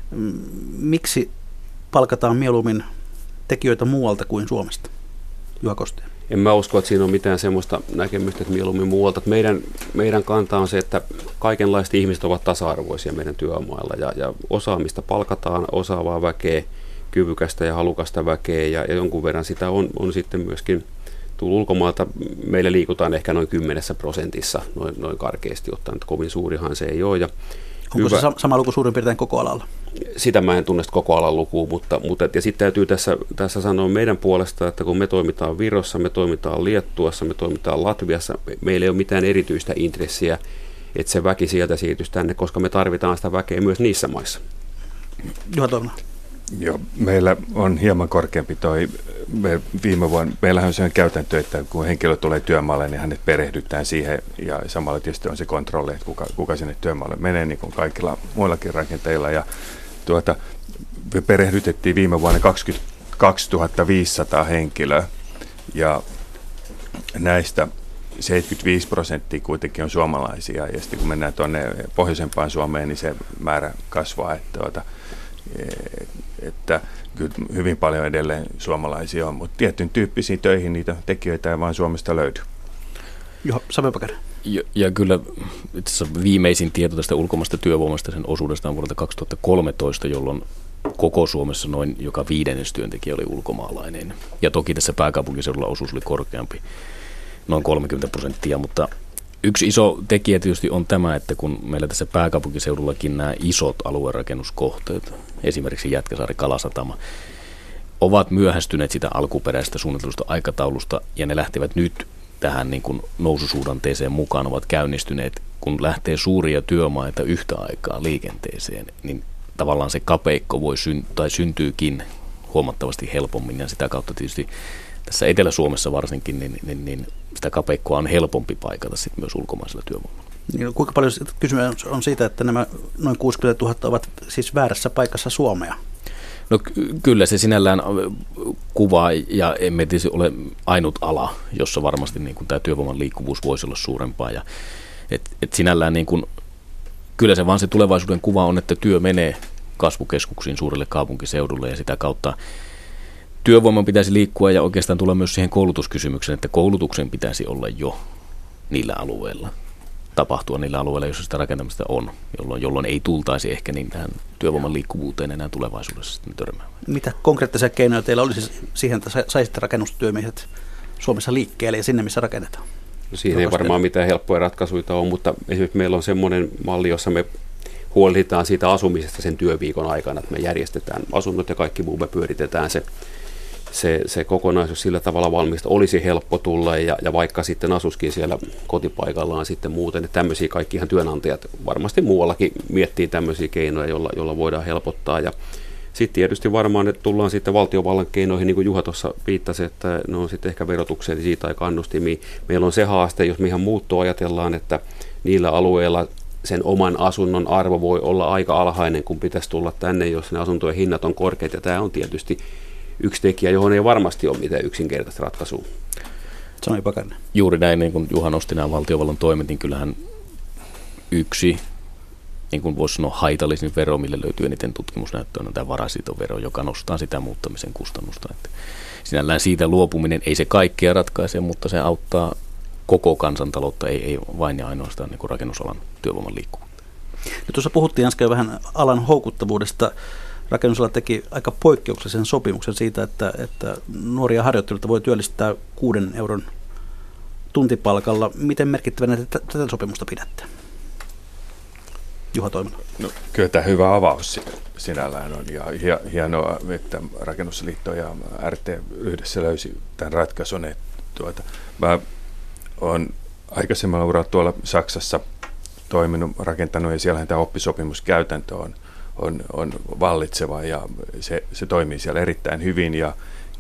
Miksi palkataan mieluummin tekijöitä muualta kuin Suomesta? Juha Kosteen. En mä usko, että siinä on mitään semmoista näkemystä, että mieluummin muualta. Meidän kanta on se, että kaikenlaiset ihmiset ovat tasa-arvoisia meidän työmailla ja osaamista palkataan, osaavaa väkeä, kyvykästä ja halukasta väkeä ja jonkun verran sitä on sitten myöskin tullut ulkomailta. Meillä liikutaan ehkä noin 10%, noin karkeasti ottaen, että kovin suurihan se ei ole. Ja onko se sama luku suurin piirtein koko alalla? Sitä mä en tunne koko alan lukua, mutta ja sitten täytyy tässä sanoa meidän puolesta, että kun me toimitaan Virossa, me toimitaan Liettuassa, me toimitaan Latviassa, meillä ei ole mitään erityistä intressiä, että se väki sieltä siirtyisi tänne, koska me tarvitaan sitä väkeä myös niissä maissa. Juha Toivonen. Joo, meillä on hieman korkeampi viime vuonna. Meillähän on sellainen käytäntö, että kun henkilö tulee työmaalle, niin hänet perehdytään siihen ja samalla tietysti on se kontrolli, että kuka sinne työmaalle menee, niin kuin kaikilla muillakin rakenteilla. Ja me perehdytettiin viime vuonna 22 500 henkilöä ja näistä 75% kuitenkin on suomalaisia ja sitten kun mennään tuonne pohjoisempaan Suomeen, niin se määrä kasvaa, että kyllä hyvin paljon edelleen suomalaisia on, mutta tietyn tyyppisiin töihin niitä tekijöitä ei vaan Suomesta löydy. Juha Saviopakeinen. Ja kyllä itse asiassa viimeisin tieto tästä ulkomaista työvoimasta, sen osuudesta on vuodelta 2013, jolloin koko Suomessa noin joka 5. työntekijä oli ulkomaalainen. Ja toki tässä pääkaupunkiseudulla osuus oli korkeampi, noin 30%, mutta yksi iso tekijä tietysti on tämä, että kun meillä tässä pääkaupunkiseudullakin nämä isot aluerakennuskohteet, esimerkiksi Jätkäsaari, Kalasatama, ovat myöhästyneet sitä alkuperäisestä suunnitellusta aikataulusta ja ne lähtevät nyt tähän niin kuin noususuhdanteeseen mukaan, ovat käynnistyneet, kun lähtee suuria työmaita yhtä aikaa liikenteeseen, niin tavallaan se kapeikko syntyykin huomattavasti helpommin ja sitä kautta tietysti tässä Etelä-Suomessa varsinkin, niin sitä kapeikkoa on helpompi paikata sitten myös ulkomaisella työvoimalla. Niin, kuinka paljon kysymys on siitä, että nämä noin 60 000 ovat siis väärässä paikassa Suomea? No kyllä se sinällään kuvaa ja emme tietysti ole ainut ala, jossa varmasti niin kuin tämä työvoiman liikkuvuus voisi olla suurempaa. Ja, et sinällään niin kuin, kyllä se vaan se tulevaisuuden kuva on, että työ menee kasvukeskuksiin suurille kaupunkiseudulle ja sitä kautta työvoiman pitäisi liikkua ja oikeastaan tulla myös siihen koulutuskysymykseen, että koulutuksen pitäisi olla jo niillä alueilla, tapahtua niillä alueilla, joissa sitä rakentamista on, jolloin ei tultaisi ehkä niin tähän työvoiman liikkuvuuteen enää tulevaisuudessa sitten törmäämään. Mitä konkreettisia keinoja teillä olisi siihen, että saisitte rakennustyömiehet Suomessa liikkeelle ja sinne, missä rakennetaan? No siihen ei varmaan mitään helppoja ratkaisuja ole, mutta esimerkiksi meillä on semmoinen malli, jossa me huolehditaan siitä asumisesta sen työviikon aikana, että me järjestetään asunnot ja kaikki muu, me pyöritetään se kokonaisuus sillä tavalla valmista, olisi helppo tulla ja vaikka sitten asuskin siellä kotipaikallaan sitten muuten, että tämmöisiä kaikkihan työnantajat varmasti muuallakin miettii tämmöisiä keinoja, joilla voidaan helpottaa ja sitten tietysti varmaan, että tullaan sitten valtiovallan keinoihin, niin kuin Juha tuossa viittasi, että ne on sitten ehkä verotuksellisia tai kannustimia. Meillä on se haaste, jos me ihan muuttoa ajatellaan, että niillä alueilla sen oman asunnon arvo voi olla aika alhainen, kun pitäisi tulla tänne, jos ne asuntojen hinnat on korkeat. Ja tämä on tietysti yksi tekijä, johon ei varmasti ole mitään yksinkertaista ratkaisua. Sami Pakarinen. Juuri näin, niin kuin Juha nosti nämä valtiovallan toimet, niin kyllähän yksi niin kuin voisi sanoa, haitallisin vero, mille löytyy eniten tutkimusnäyttöä, on tämä varainsitovero, joka nostaa sitä muuttamisen kustannusta. Että sinällään siitä luopuminen ei se kaikkea ratkaise, mutta se auttaa koko kansantaloutta, ei vain ja ainoastaan niin kuin rakennusalan työvoiman liikkuvuutta. No, tuossa puhuttiin äsken vähän alan houkuttavuudesta. Rakennusala teki aika poikkeuksellisen sopimuksen siitä, että nuoria harjoittelijoita voi työllistää 6 euron tuntipalkalla. Miten merkittävänä tätä sopimusta pidätte? Juha Toimala. No, kyllä tämä hyvä avaus sinällään on, ja hienoa, että Rakennusliitto ja RT yhdessä löysi tämän ratkaisun. Mä olen aikaisemmalla uralla tuolla Saksassa toiminut, rakentanut, ja siellähän tämä oppisopimuskäytäntö on vallitseva, ja se toimii siellä erittäin hyvin, ja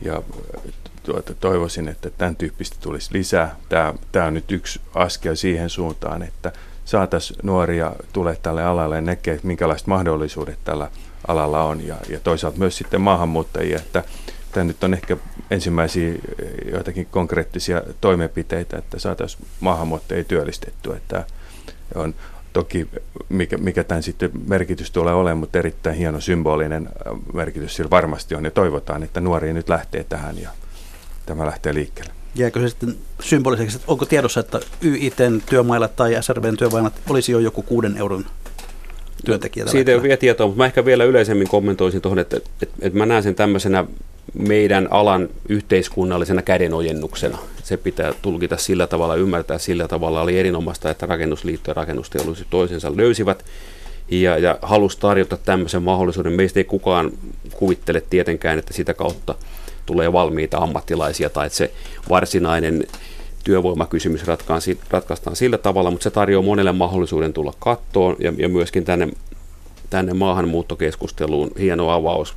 toivoisin, että tämän tyyppistä tulisi lisää. Tämä on nyt yksi askel siihen suuntaan, että saataisiin nuoria tulee tälle alalle ja näkee, minkälaiset mahdollisuudet tällä alalla on, ja toisaalta myös sitten maahanmuuttajia, että tämä nyt on ehkä ensimmäisiä joitakin konkreettisia toimenpiteitä, että saataisiin maahanmuuttajia työllistettyä. Että on toki, mikä tämän sitten merkitys tulee olemaan, mutta erittäin hieno symbolinen merkitys sillä varmasti on, ja toivotaan, että nuoria nyt lähtee tähän, ja tämä lähtee liikkeelle. Jääkö se sitten symboliseksi, että onko tiedossa, että YIT:n työmailla tai SRV:n työmailla olisi jo joku 6 euron työntekijä? Siitä ei ole vielä tietoa, mutta mä ehkä vielä yleisemmin kommentoisin tuohon, että mä näen sen tämmöisenä meidän alan yhteiskunnallisena kädenojennuksena. Se pitää tulkita sillä tavalla, ymmärtää sillä tavalla. Oli erinomaista, että Rakennusliitto ja Rakennusteollisuus toisensa löysivät ja halusi tarjota tämmöisen mahdollisuuden. Meistä ei kukaan kuvittele tietenkään, että sitä kautta tulee valmiita ammattilaisia tai että se varsinainen työvoimakysymys ratkaistaan sillä tavalla, mutta se tarjoaa monelle mahdollisuuden tulla kattoon ja myöskin tänne maahanmuuttokeskusteluun hieno avaus.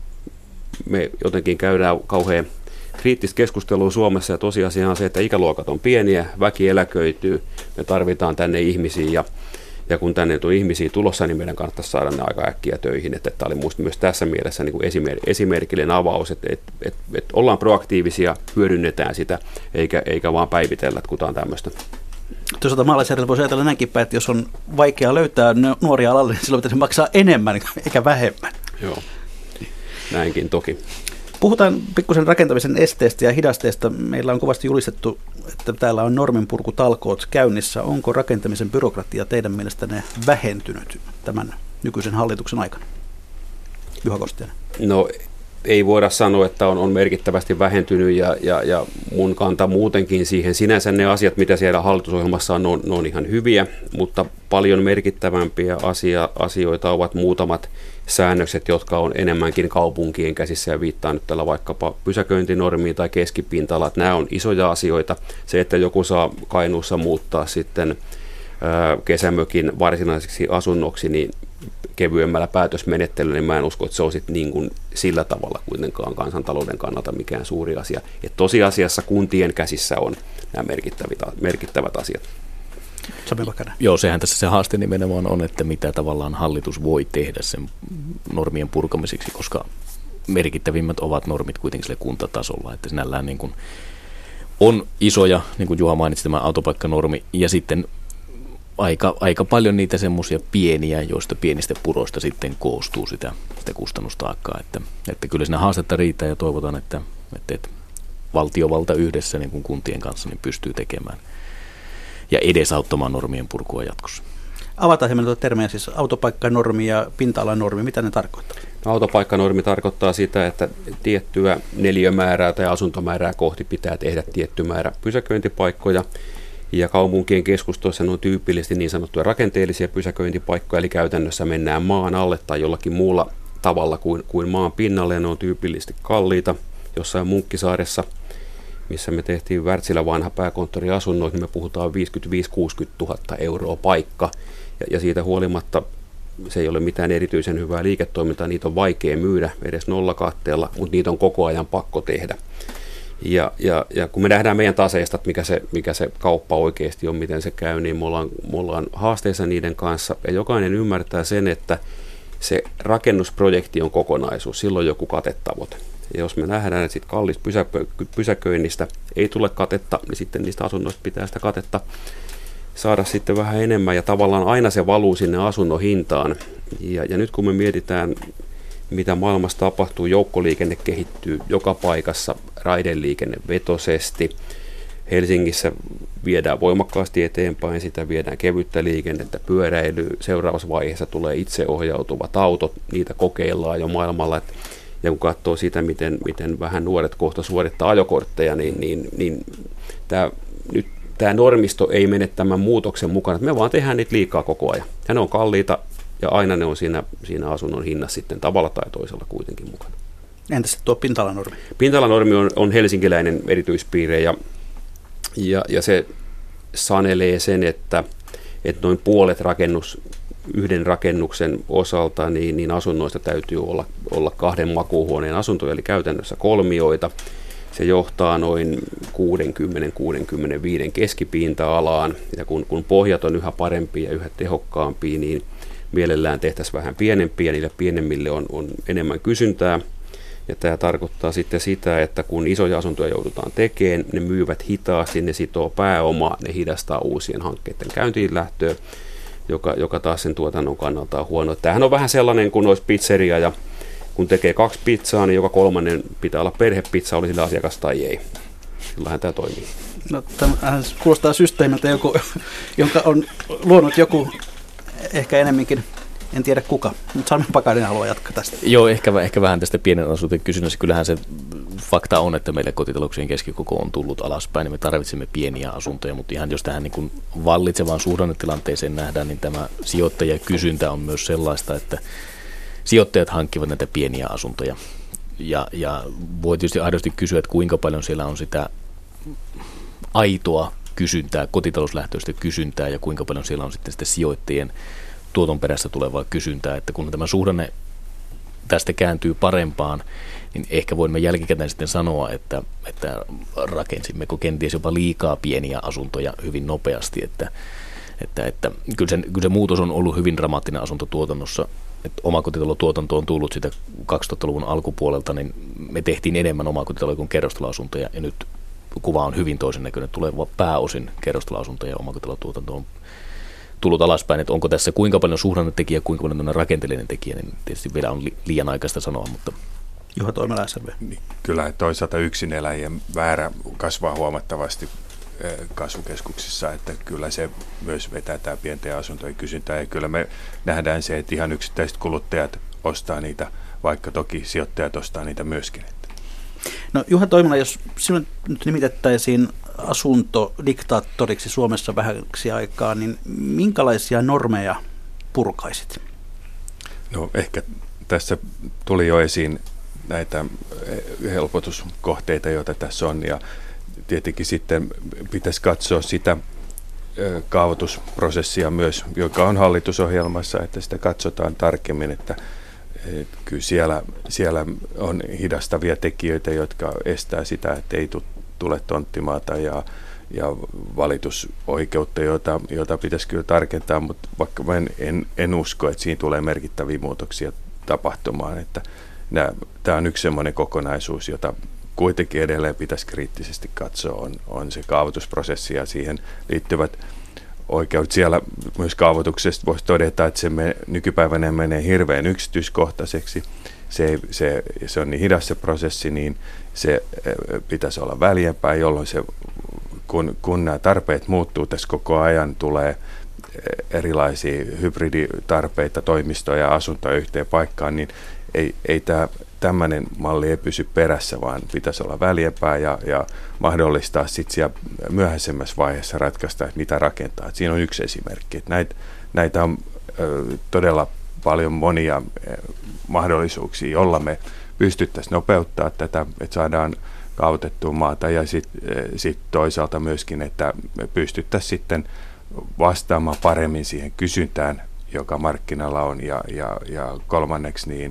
Me jotenkin käydään kauhean kriittistä keskustelua Suomessa, ja tosiasia on se, että ikäluokat on pieniä, väki eläköityy, me tarvitaan tänne ihmisiä, ja kun tänne on ihmisiä tulossa, niin meidän kannattaisi saada ne aika äkkiä töihin. Että tämä oli minusta myös tässä mielessä niin kuin esimerkillinen avaus, että ollaan proaktiivisia, hyödynnetään sitä, eikä vaan päivitellä, että kutaan tämmöistä. Toisaalta maalaisjärjellä voisi ajatella näinkin päin, että jos on vaikea löytää nuoria alalle, niin silloin pitäisi maksaa enemmän eikä vähemmän. Joo, näinkin toki. Puhutaan pikkusen rakentamisen esteestä ja hidasteesta. Meillä on kovasti julistettu, että täällä on norminpurkutalkoot käynnissä. Onko rakentamisen byrokratia teidän mielestänne vähentynyt tämän nykyisen hallituksen aikana? Juha Kostiainen. No ei voida sanoa, että on merkittävästi vähentynyt ja mun kanta muutenkin siihen. Sinänsä ne asiat, mitä siellä hallitusohjelmassa on, ne on ihan hyviä, mutta paljon merkittävämpiä asioita ovat muutamat säännökset, jotka on enemmänkin kaupunkien käsissä, ja viittaan nyt tällä vaikkapa pysäköintinormiin tai keskipinta-alat. Nämä on isoja asioita. Se, että joku saa Kainuussa muuttaa sitten kesämökin varsinaiseksi asunnoksi, niin kevyemmällä päätösmenettelyllä, niin mä en usko, että se on sitten niin kuin sillä tavalla kuitenkaan kansantalouden kannalta mikään suuri asia. Et tosiasiassa kuntien käsissä on nämä merkittävät asiat. Joo, sehän tässä se haaste nimenomaan on, että mitä tavallaan hallitus voi tehdä sen normien purkamiseksi, koska merkittävimmät ovat normit kuitenkin sille kuntatasolla, että sinällään niin kuin on isoja, niin kuin Juha mainitsi, tämä autopaikkanormi, ja sitten aika paljon niitä semmoisia pieniä, joista pienistä puroista sitten koostuu sitä kustannustaakkaa, että kyllä siinä haastetta riittää, ja toivotaan, että valtiovalta yhdessä niin kuin kuntien kanssa niin pystyy tekemään ja edesauttamaan normien purkua jatkossa. Avataan hieman tuota termejä, siis autopaikkanormi ja pinta-alanormi, mitä ne tarkoittaa? No, autopaikkanormi tarkoittaa sitä, että tiettyä neliömäärää tai asuntomäärää kohti pitää tehdä tietty määrä pysäköintipaikkoja, ja kaupunkien keskustoissa ne on tyypillisesti niin sanottuja rakenteellisia pysäköintipaikkoja, eli käytännössä mennään maan alle tai jollakin muulla tavalla kuin maan pinnalle, ja ne on tyypillisesti kalliita. Jossain Munkkisaaressa, missä me tehtiin Wärtsilän vanha pääkonttoriasunnot, niin me puhutaan 55-60 000 euroa paikka, ja siitä huolimatta se ei ole mitään erityisen hyvää liiketoimintaa, niitä on vaikea myydä edes nollakatteella, mutta niitä on koko ajan pakko tehdä. Ja kun me nähdään meidän taseesta, että mikä se kauppa oikeasti on, miten se käy, niin me ollaan haasteissa niiden kanssa, ja jokainen ymmärtää sen, että se rakennusprojekti on kokonaisuus, silloin joku katetavoite. Ja jos me nähdään, että sitten kallista pysäköinnistä ei tule katetta, niin sitten niistä asunnoista pitää sitä katetta saada sitten vähän enemmän ja tavallaan aina se valuu sinne asunnon hintaan. Ja nyt kun me mietitään, mitä maailmassa tapahtuu, joukkoliikenne kehittyy joka paikassa raideliikenne vetosesti. Helsingissä viedään voimakkaasti eteenpäin, sitä viedään kevyttä liikennettä, pyöräily. Seuraavassa vaiheessa tulee itseohjautuvat autot, niitä kokeillaan jo maailmalla. Ja kun katsoo sitä, miten vähän nuoret kohta suorittaa ajokortteja, niin tämä normisto ei mene tämän muutoksen mukana. Me vaan tehdään niitä liikaa koko ajan. Ja ne on kalliita ja aina ne on siinä asunnon hinnassa sitten tavalla tai toisella kuitenkin mukana. Entäs tuo pinta-alanormi? Pinta-alanormi on helsinkiläinen erityispiirre ja se sanelee sen, että noin puolet yhden rakennuksen osalta niin asunnoista täytyy olla 2 makuuhuoneen asuntoja, eli käytännössä kolmioita. Se johtaa noin 60-65 keskipinta-alaan, ja kun pohjat on yhä parempia ja yhä tehokkaampia, niin mielellään tehtäisiin vähän pienempiä, niille pienemmille on enemmän kysyntää. Ja tämä tarkoittaa sitten sitä, että kun isoja asuntoja joudutaan tekemään, ne myyvät hitaasti, ne sitoo pääomaa, ne hidastaa uusien hankkeiden käyntiin lähtöä, joka taas sen tuotannon kannalta on huono. Tämähän on vähän sellainen kuin olisi pizzeria, ja kun tekee 2 pizzaa, niin joka 3. pitää olla perhepizza, oli sillä asiakas tai ei. Sillähän tämä toimii. No, tämähän kuulostaa systeemiltä, jonka on luonut joku ehkä enemmänkin. En tiedä kuka, mutta Salmen Pakainen haluaa jatkaa tästä. Joo, ehkä vähän tästä pienen asuntojen kysynnässä. Kyllähän se fakta on, että meille kotitalouksien keskikoko on tullut alaspäin, niin me tarvitsemme pieniä asuntoja, mutta ihan jos tähän niin kuin vallitsevaan suhdannetilanteeseen nähdään, niin tämä sijoittajakysyntä on myös sellaista, että sijoittajat hankkivat näitä pieniä asuntoja. Ja voi tietysti aidosti kysyä, että kuinka paljon siellä on sitä aitoa kysyntää, kotitalouslähtöistä kysyntää, ja kuinka paljon siellä on sitten sitä sijoittajien tuoton perässä tulevaa kysyntää, että kun tämä suhdanne tästä kääntyy parempaan, niin ehkä voimme jälkikäteen sitten sanoa, että rakensimmeko kenties jopa liikaa pieniä asuntoja hyvin nopeasti, että kyllä se muutos on ollut hyvin dramaattinen asuntotuotannossa, että omakotitalotuotanto on tullut sitä 2000-luvun alkupuolelta, niin me tehtiin enemmän omakotitaloja kuin kerrostaloasuntoja, ja nyt kuva on hyvin toisen näköinen, tulee pääosin kerrostaloasuntoja ja omakotitalotuotanto on tullut alaspäin, että onko tässä kuinka paljon suhdannetekijä, kuinka paljon rakenteellinen tekijä, niin tietysti vielä on liian aikaista sanoa, mutta Juha Toimela, SRV. Niin, kyllä toisaalta yksineläjien määrä kasvaa huomattavasti kasvukeskuksissa, että kyllä se myös vetää tämä pienten asuntojen kysyntää, ja kyllä me nähdään se, että ihan yksittäiset kuluttajat ostaa niitä, vaikka toki sijoittajat ostaa niitä myöskin. No Juha Toimela, jos sinut nyt nimitettäisiin asuntodiktaattoriksi Suomessa vähäksi aikaa, niin minkälaisia normeja purkaisit? No ehkä tässä tuli jo esiin näitä helpotuskohteita, joita tässä on, ja tietenkin sitten pitäisi katsoa sitä kaavoitusprosessia myös, joka on hallitusohjelmassa, että sitä katsotaan tarkemmin, että kyllä siellä on hidastavia tekijöitä, jotka estää sitä, että ei tule tonttimaata ja valitusoikeutta, jota pitäisi kyllä tarkentaa, mutta vaikka mä en usko, että siinä tulee merkittäviä muutoksia tapahtumaan, että tämä on yksi sellainen kokonaisuus, jota kuitenkin edelleen pitäisi kriittisesti katsoa, on se kaavoitusprosessi ja siihen liittyvät oikeudet. Siellä myös kaavoituksesta voisi todeta, että se nykypäivänä menee hirveän yksityiskohtaiseksi. Se on niin hidas se prosessi, niin se pitäisi olla väljempää, jolloin se, kun nämä tarpeet muuttuu tässä koko ajan, tulee erilaisia hybriditarpeita, toimistoja ja asuntoja yhteen paikkaan, niin ei tämmöinen malli ei pysy perässä, vaan pitäisi olla väljempää ja mahdollistaa sitten siellä myöhäisemmässä vaiheessa ratkaista, että mitä rakentaa. Et siinä on yksi esimerkki. Näitä on todella paljon monia mahdollisuuksia, jolla me pystyttäisiin nopeuttaa tätä, että saadaan kaavoitettua maata, ja sitten toisaalta myöskin, että me pystyttäisiin sitten vastaamaan paremmin siihen kysyntään, joka markkinalla on, ja kolmanneksi niin,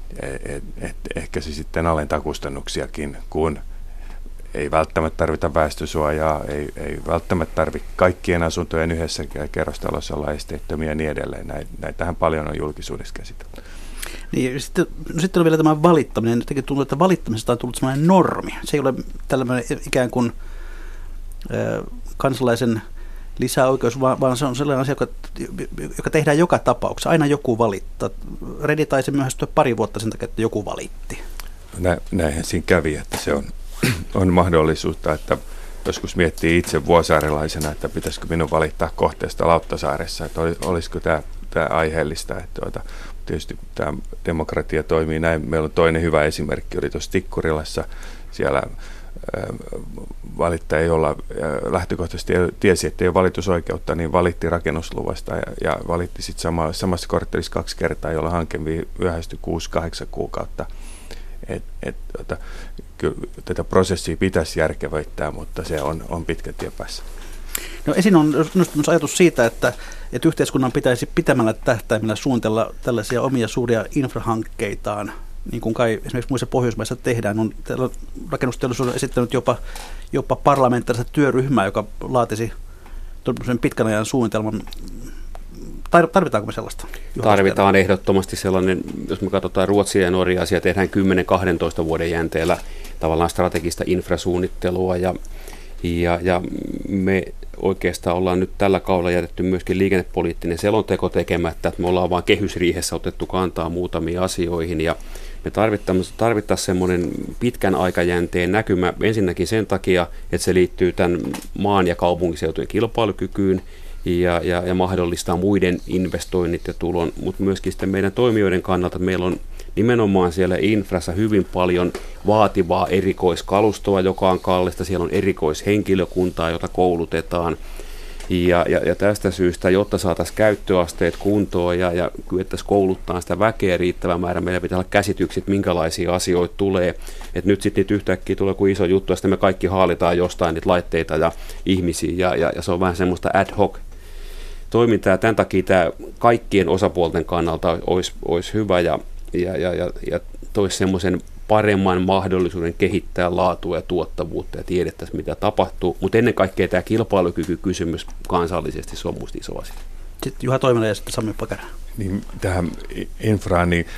ehkä se sitten alentaa kustannuksiakin, kun ei välttämättä tarvita väestösuojaa, ei välttämättä tarvitse kaikkien asuntojen yhdessä kerrostalossa olla esteettömiä ja niin edelleen. Näitähän paljon on julkisuudessa käsitelty. Niin, sitten on vielä tämä valittaminen. Jotenkin tuntuu, että valittamisesta on tullut sellainen normi. Se ei ole tällainen ikään kuin kansalaisen lisäoikeus, vaan se on sellainen asia, joka tehdään joka tapauksessa. Aina joku valittaa. Redi taisi myöhästyä pari vuotta sen takia, että joku valitti. Näinhän siinä kävi, että se on mahdollisuutta, että joskus miettii itse vuosaarelaisena, että pitäisikö minun valittaa kohteesta Lauttasaaressa, että olisiko tämä aiheellista. Että tietysti tämä demokratia toimii näin. Meillä on toinen hyvä esimerkki, oli tuossa Tikkurilassa. Siellä valittaja ei olla lähtökohtaisesti tiesi, että ei ole valitusoikeutta, niin valitti rakennusluvasta ja valitti sitten samassa korttelissa 2 kertaa, jolla hanke myöhästyi 6-8 kuukautta. Kyllä tätä prosessia pitäisi järkevöittää, mutta se on pitkä tie päässä. No esiin on nostamassa ajatus siitä, että yhteiskunnan pitäisi pitämällä tähtäimellä suunnitella tällaisia omia suuria infrahankkeitaan, niin kuin kai esimerkiksi muissa Pohjoismaissa tehdään. Rakennusteollisuus on esittänyt jopa parlamentaarista työryhmää, joka laatisi pitkän ajan suunnitelman. Tarvitaanko me sellaista? Tarvitaan ehdottomasti sellainen, jos me katsotaan Ruotsia ja Norjaa, siellä tehdään 10-12 vuoden jänteellä tavallaan strategista infrasuunnittelua ja me oikeastaan ollaan nyt tällä kaudella jätetty myöskin liikennepoliittinen selonteko tekemättä, että me ollaan vaan kehysriihessä otettu kantaa muutamiin asioihin ja me tarvittaisiin semmoinen pitkän aikajänteen näkymä ensinnäkin sen takia, että se liittyy tämän maan ja kaupunkiseutujen kilpailukykyyn ja mahdollistaa muiden investoinnit ja tulon, mutta myöskin sitten meidän toimijoiden kannalta meillä on nimenomaan siellä infrassa hyvin paljon vaativaa erikoiskalustoa, joka on kallista. Siellä on erikoishenkilökuntaa, jota koulutetaan. Ja tästä syystä, jotta saataisiin käyttöasteet kuntoon ja kyettäisiin kouluttaa sitä väkeä riittävän määrän, meillä pitää olla käsitykset, minkälaisia asioita tulee. Et nyt sitten yhtäkkiä tulee kuin iso juttu, ja sitten me kaikki haalitaan jostain niitä laitteita ja ihmisiä, ja se on vähän semmoista ad hoc toimintaa. Tämän takia tämä kaikkien osapuolten kannalta olisi hyvä ja toisi semmoisen paremman mahdollisuuden kehittää laatua ja tuottavuutta ja tiedettäisiin, mitä tapahtuu. Mutta ennen kaikkea tämä kilpailukykykysymys kansallisesti, se on minusta iso asia. Sitten Juha Toivola ja sitten Sami Pakara. Niin, tähän infraan, niin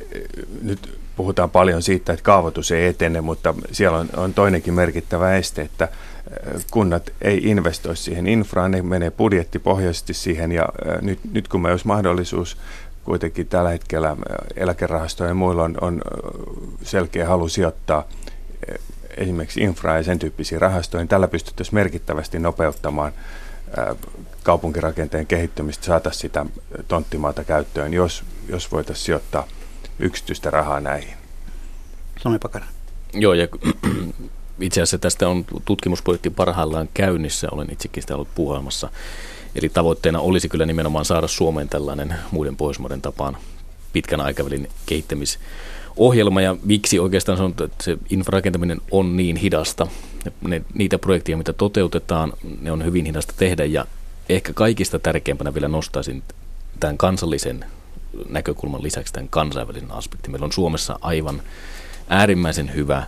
nyt puhutaan paljon siitä, että kaavoitus ei etene, mutta siellä on toinenkin merkittävä este, että kunnat ei investoi siihen infraan, ne menee budjettipohjaisesti siihen ja nyt kun meillä olisi mahdollisuus kuitenkin tällä hetkellä eläkerahastojen ja muilla on selkeä halu sijoittaa esimerkiksi infraa ja sen tyyppisiin rahastoihin. Tällä pystyttäisiin merkittävästi nopeuttamaan kaupunkirakenteen kehittymistä, saataisiin sitä tonttimaata käyttöön, jos voitaisiin sijoittaa yksityistä rahaa näihin. Sami Pakara. Joo, ja itse asiassa tästä on tutkimusprojekti parhaillaan käynnissä, olen itsekin sitä ollut puuhaamassa. Eli tavoitteena olisi kyllä nimenomaan saada Suomeen tällainen muiden Pohjoismaiden tapaan pitkän aikavälin kehittämisohjelma. Ja miksi oikeastaan sanon, että se infrarakentaminen on niin hidasta. Niitä projekteja, mitä toteutetaan, ne on hyvin hidasta tehdä. Ja ehkä kaikista tärkeimpänä vielä nostaisin tämän kansallisen näkökulman lisäksi tämän kansainvälinen aspekti. Meillä on Suomessa aivan äärimmäisen hyvä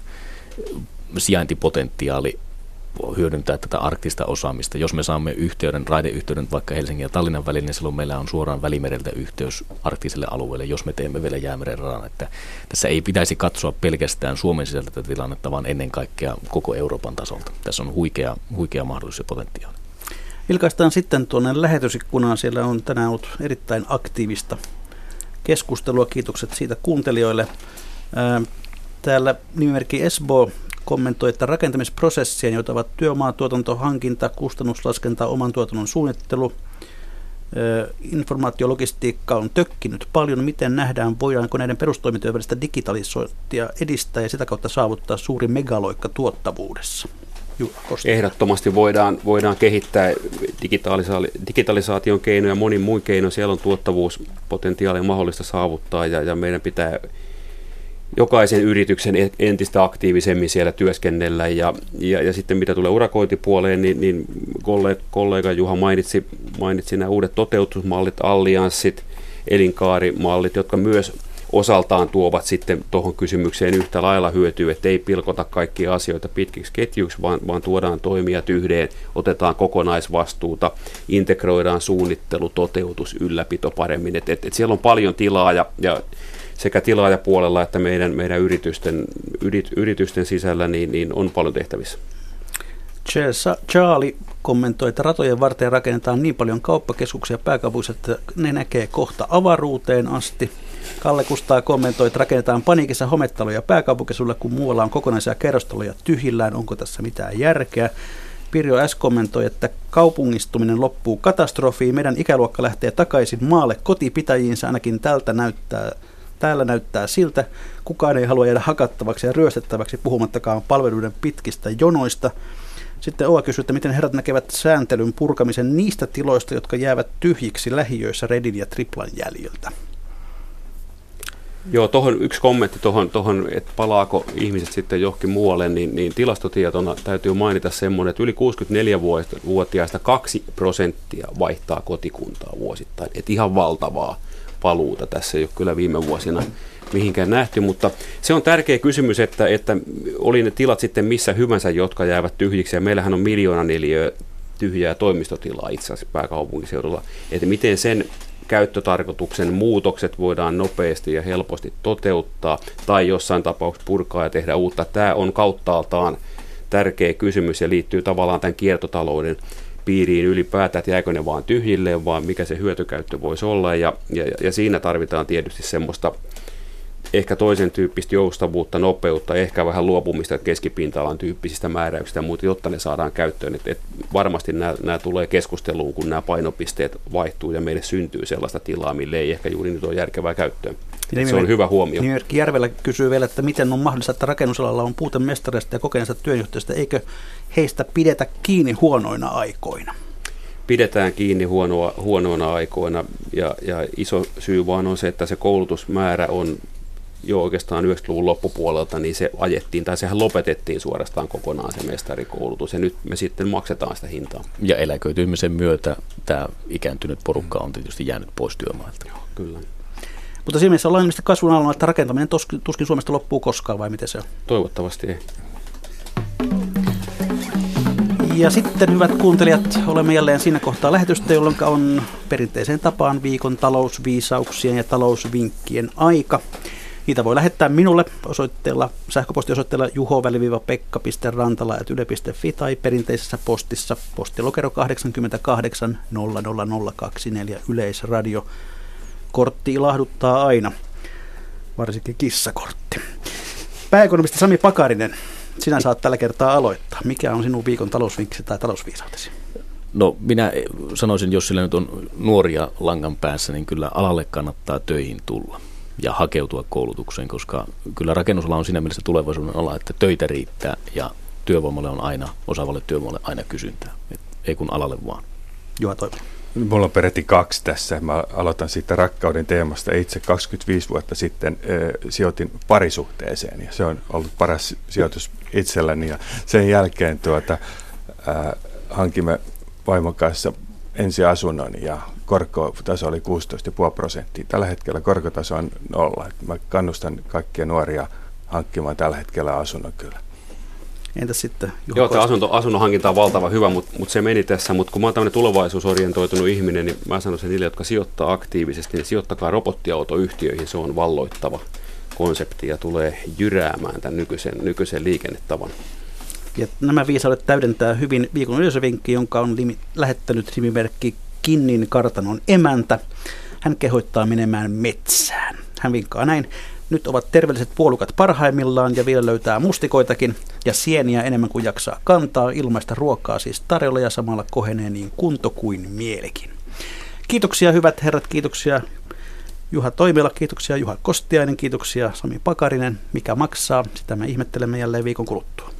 sijaintipotentiaali hyödyntää tätä arktista osaamista. Jos me saamme raideyhteyden vaikka Helsingin ja Tallinnan välillä, niin silloin meillä on suoraan Välimereltä yhteys arktiselle alueelle, jos me teemme vielä Jäämeren radan. Että tässä ei pitäisi katsoa pelkästään Suomen sisältä tätä tilannetta, vaan ennen kaikkea koko Euroopan tasolta. Tässä on huikea mahdollisuus ja potentiaali. Vilkaistaan sitten tuonne lähetysikkunaan. Siellä on tänään ollut erittäin aktiivista keskustelua. Kiitokset siitä kuuntelijoille. Täällä nimimerkki Esbo kommentoi, että rakentamisprosessien, joita ovat työmaa, tuotanto, hankinta, kustannuslaskenta, oman tuotannon suunnittelu, informaatiologistiikka on tökkinyt paljon. Miten nähdään, voidaanko näiden perustoimintojen välistä digitalisointia edistää ja sitä kautta saavuttaa suuri megaloikka tuottavuudessa? Ehdottomasti voidaan kehittää digitalisaation keinoja, monin muin keinoin. Siellä on tuottavuuspotentiaalia mahdollista saavuttaa ja meidän pitää jokaisen yrityksen entistä aktiivisemmin siellä työskennellä ja sitten mitä tulee urakointipuoleen, niin kollega Juha mainitsi nämä uudet toteutusmallit, allianssit, elinkaarimallit, jotka myös osaltaan tuovat sitten tuohon kysymykseen yhtä lailla hyötyä, että ei pilkota kaikkia asioita pitkiksi ketjuiksi, vaan tuodaan toimijat yhteen, otetaan kokonaisvastuuta, integroidaan suunnittelu, toteutus, ylläpito paremmin. Et siellä on paljon tilaa ja sekä tilaajapuolella että meidän yritysten sisällä niin on paljon tehtävissä. Charlie kommentoi, että ratojen varteen rakennetaan niin paljon kauppakeskuksia pääkaupungissa, että ne näkee kohta avaruuteen asti. Kalle Kustaa kommentoi, että rakennetaan paniikissa hometaloja pääkaupunkiseudulla, kun muualla on kokonaisia kerrostaloja tyhjillään. Onko tässä mitään järkeä? Pirjo S. kommentoi, että kaupungistuminen loppuu katastrofiin. Meidän ikäluokka lähtee takaisin maalle kotipitäjiinsä, ainakin täällä näyttää siltä. Kukaan ei halua jäädä hakattavaksi ja ryöstettäväksi, puhumattakaan palveluiden pitkistä jonoista. Sitten Oa kysyy, että miten herrat näkevät sääntelyn purkamisen niistä tiloista, jotka jäävät tyhjiksi lähiöissä Redin ja Triplan jäljiltä. Joo, yksi kommentti tuohon, että palaako ihmiset sitten johonkin muualle, niin tilastotietona täytyy mainita semmoinen, että yli 64-vuotiaista 2% vaihtaa kotikuntaa vuosittain. Että ihan valtavaa paluuta tässä ei ole kyllä viime vuosina mihinkään nähty, mutta se on tärkeä kysymys, että oli ne tilat sitten missä hyvänsä, jotka jäävät tyhjiksi, ja meillähän on 1 000 000 neliötä tyhjää toimistotilaa itse asiassa pääkaupunkiseudulla, että miten sen käyttötarkoituksen muutokset voidaan nopeasti ja helposti toteuttaa tai jossain tapauksessa purkaa ja tehdä uutta. Tämä on kauttaaltaan tärkeä kysymys ja liittyy tavallaan tämän kiertotalouden piiriin ylipäätään, että jääkö ne vaan tyhjilleen, vaan mikä se hyötykäyttö voisi olla. Ja siinä tarvitaan tietysti semmoista ehkä toisen tyyppistä joustavuutta, nopeutta, ehkä vähän luopumista keskipinta-alan tyyppisistä määräyksistä ja muuta, jotta ne saadaan käyttöön. Et varmasti nämä tulee keskusteluun, kun nämä painopisteet vaihtuu ja meille syntyy sellaista tilaa, mille ei ehkä juuri nyt ole järkevää käyttöön. Se on hyvä huomio. Erkki Järvelä kysyy vielä, että miten on mahdollista, että rakennusalalla on puute mestareista ja kokeneista työnjohtajista, eikö heistä pidetä kiinni huonoina aikoina? Pidetään kiinni huonoina aikoina ja iso syy vaan on se, että se koulutusmäärä on jo oikeastaan 90-luvun loppupuolelta, niin se ajettiin, tai sehän lopetettiin suorastaan kokonaan se mestarikoulutus, ja nyt me sitten maksetaan sitä hintaa. Ja eläköitymisen myötä tämä ikääntynyt porukka on tietysti jäänyt pois työmailta. Joo, kyllä. Mutta siinä mielessä on laajemmista kasvun alalla, että rakentaminen tuskin Suomesta loppuu koskaan, vai miten se on? Toivottavasti ei. Ja sitten, hyvät kuuntelijat, olemme jälleen siinä kohtaa lähetystä, jolloin on perinteiseen tapaan viikon talousviisauksien ja talousvinkkien aika. Niitä voi lähettää minulle sähköpostiosoitteella juho-pekka.rantala@yle.fi tai perinteisessä postissa postilokero 88 00024 Yleisradio. Kortti ilahduttaa aina, varsinkin kissakortti. Pääekonomisti Sami Pakarinen, sinä saat tällä kertaa aloittaa. Mikä on sinun viikon talousvinkkisi tai talousviisautesi? No minä sanoisin, jos sillä nyt on nuoria langan päässä, niin kyllä alalle kannattaa töihin tulla ja hakeutua koulutukseen, koska kyllä rakennusala on siinä mielessä tulevaisuuden ala, että töitä riittää ja työvoimalle on osaavalle työvoimalle aina kysyntää. Ei kun alalle vaan. Juha Toivola. Mulla on peräti 2 tässä. Mä aloitan siitä rakkauden teemasta. Itse 25 vuotta sitten sijoitin parisuhteeseen ja se on ollut paras sijoitus itselläni. Ja sen jälkeen hankimme vaimon kanssa ensiasunnon ja korkotaso oli 16,5%. Tällä hetkellä korkotaso on 0. Mä kannustan kaikkia nuoria hankkimaan tällä hetkellä asunnon kyllä. Entäs sitten? Joo, tämä asunnon hankinta on valtavan hyvä, mutta se meni tässä. Mutta kun mä oon tämmöinen tulevaisuusorientoitunut ihminen, niin mä sanon sen niille, jotka sijoittaa aktiivisesti, niin sijoittakaa robottiautoyhtiöihin. Se on valloittava konsepti ja tulee jyräämään tämän nykyisen liikennetavan. Ja nämä viisaudet täydentää hyvin viikon yleisövinkki, jonka on lähettänyt nimimerkki Kinnin kartanon emäntä. Hän kehoittaa menemään metsään. Hän vinkkaa näin. Nyt ovat terveelliset puolukat parhaimmillaan ja vielä löytää mustikoitakin ja sieniä enemmän kuin jaksaa kantaa. Ilmaista ruokaa siis tarjolla ja samalla kohenee niin kunto kuin mielikin. Kiitoksia hyvät herrat, kiitoksia Juha Toimila, kiitoksia Juha Kostiainen, kiitoksia Sami Pakarinen. Mikä maksaa, sitä me ihmettelemme jälleen viikon kuluttua.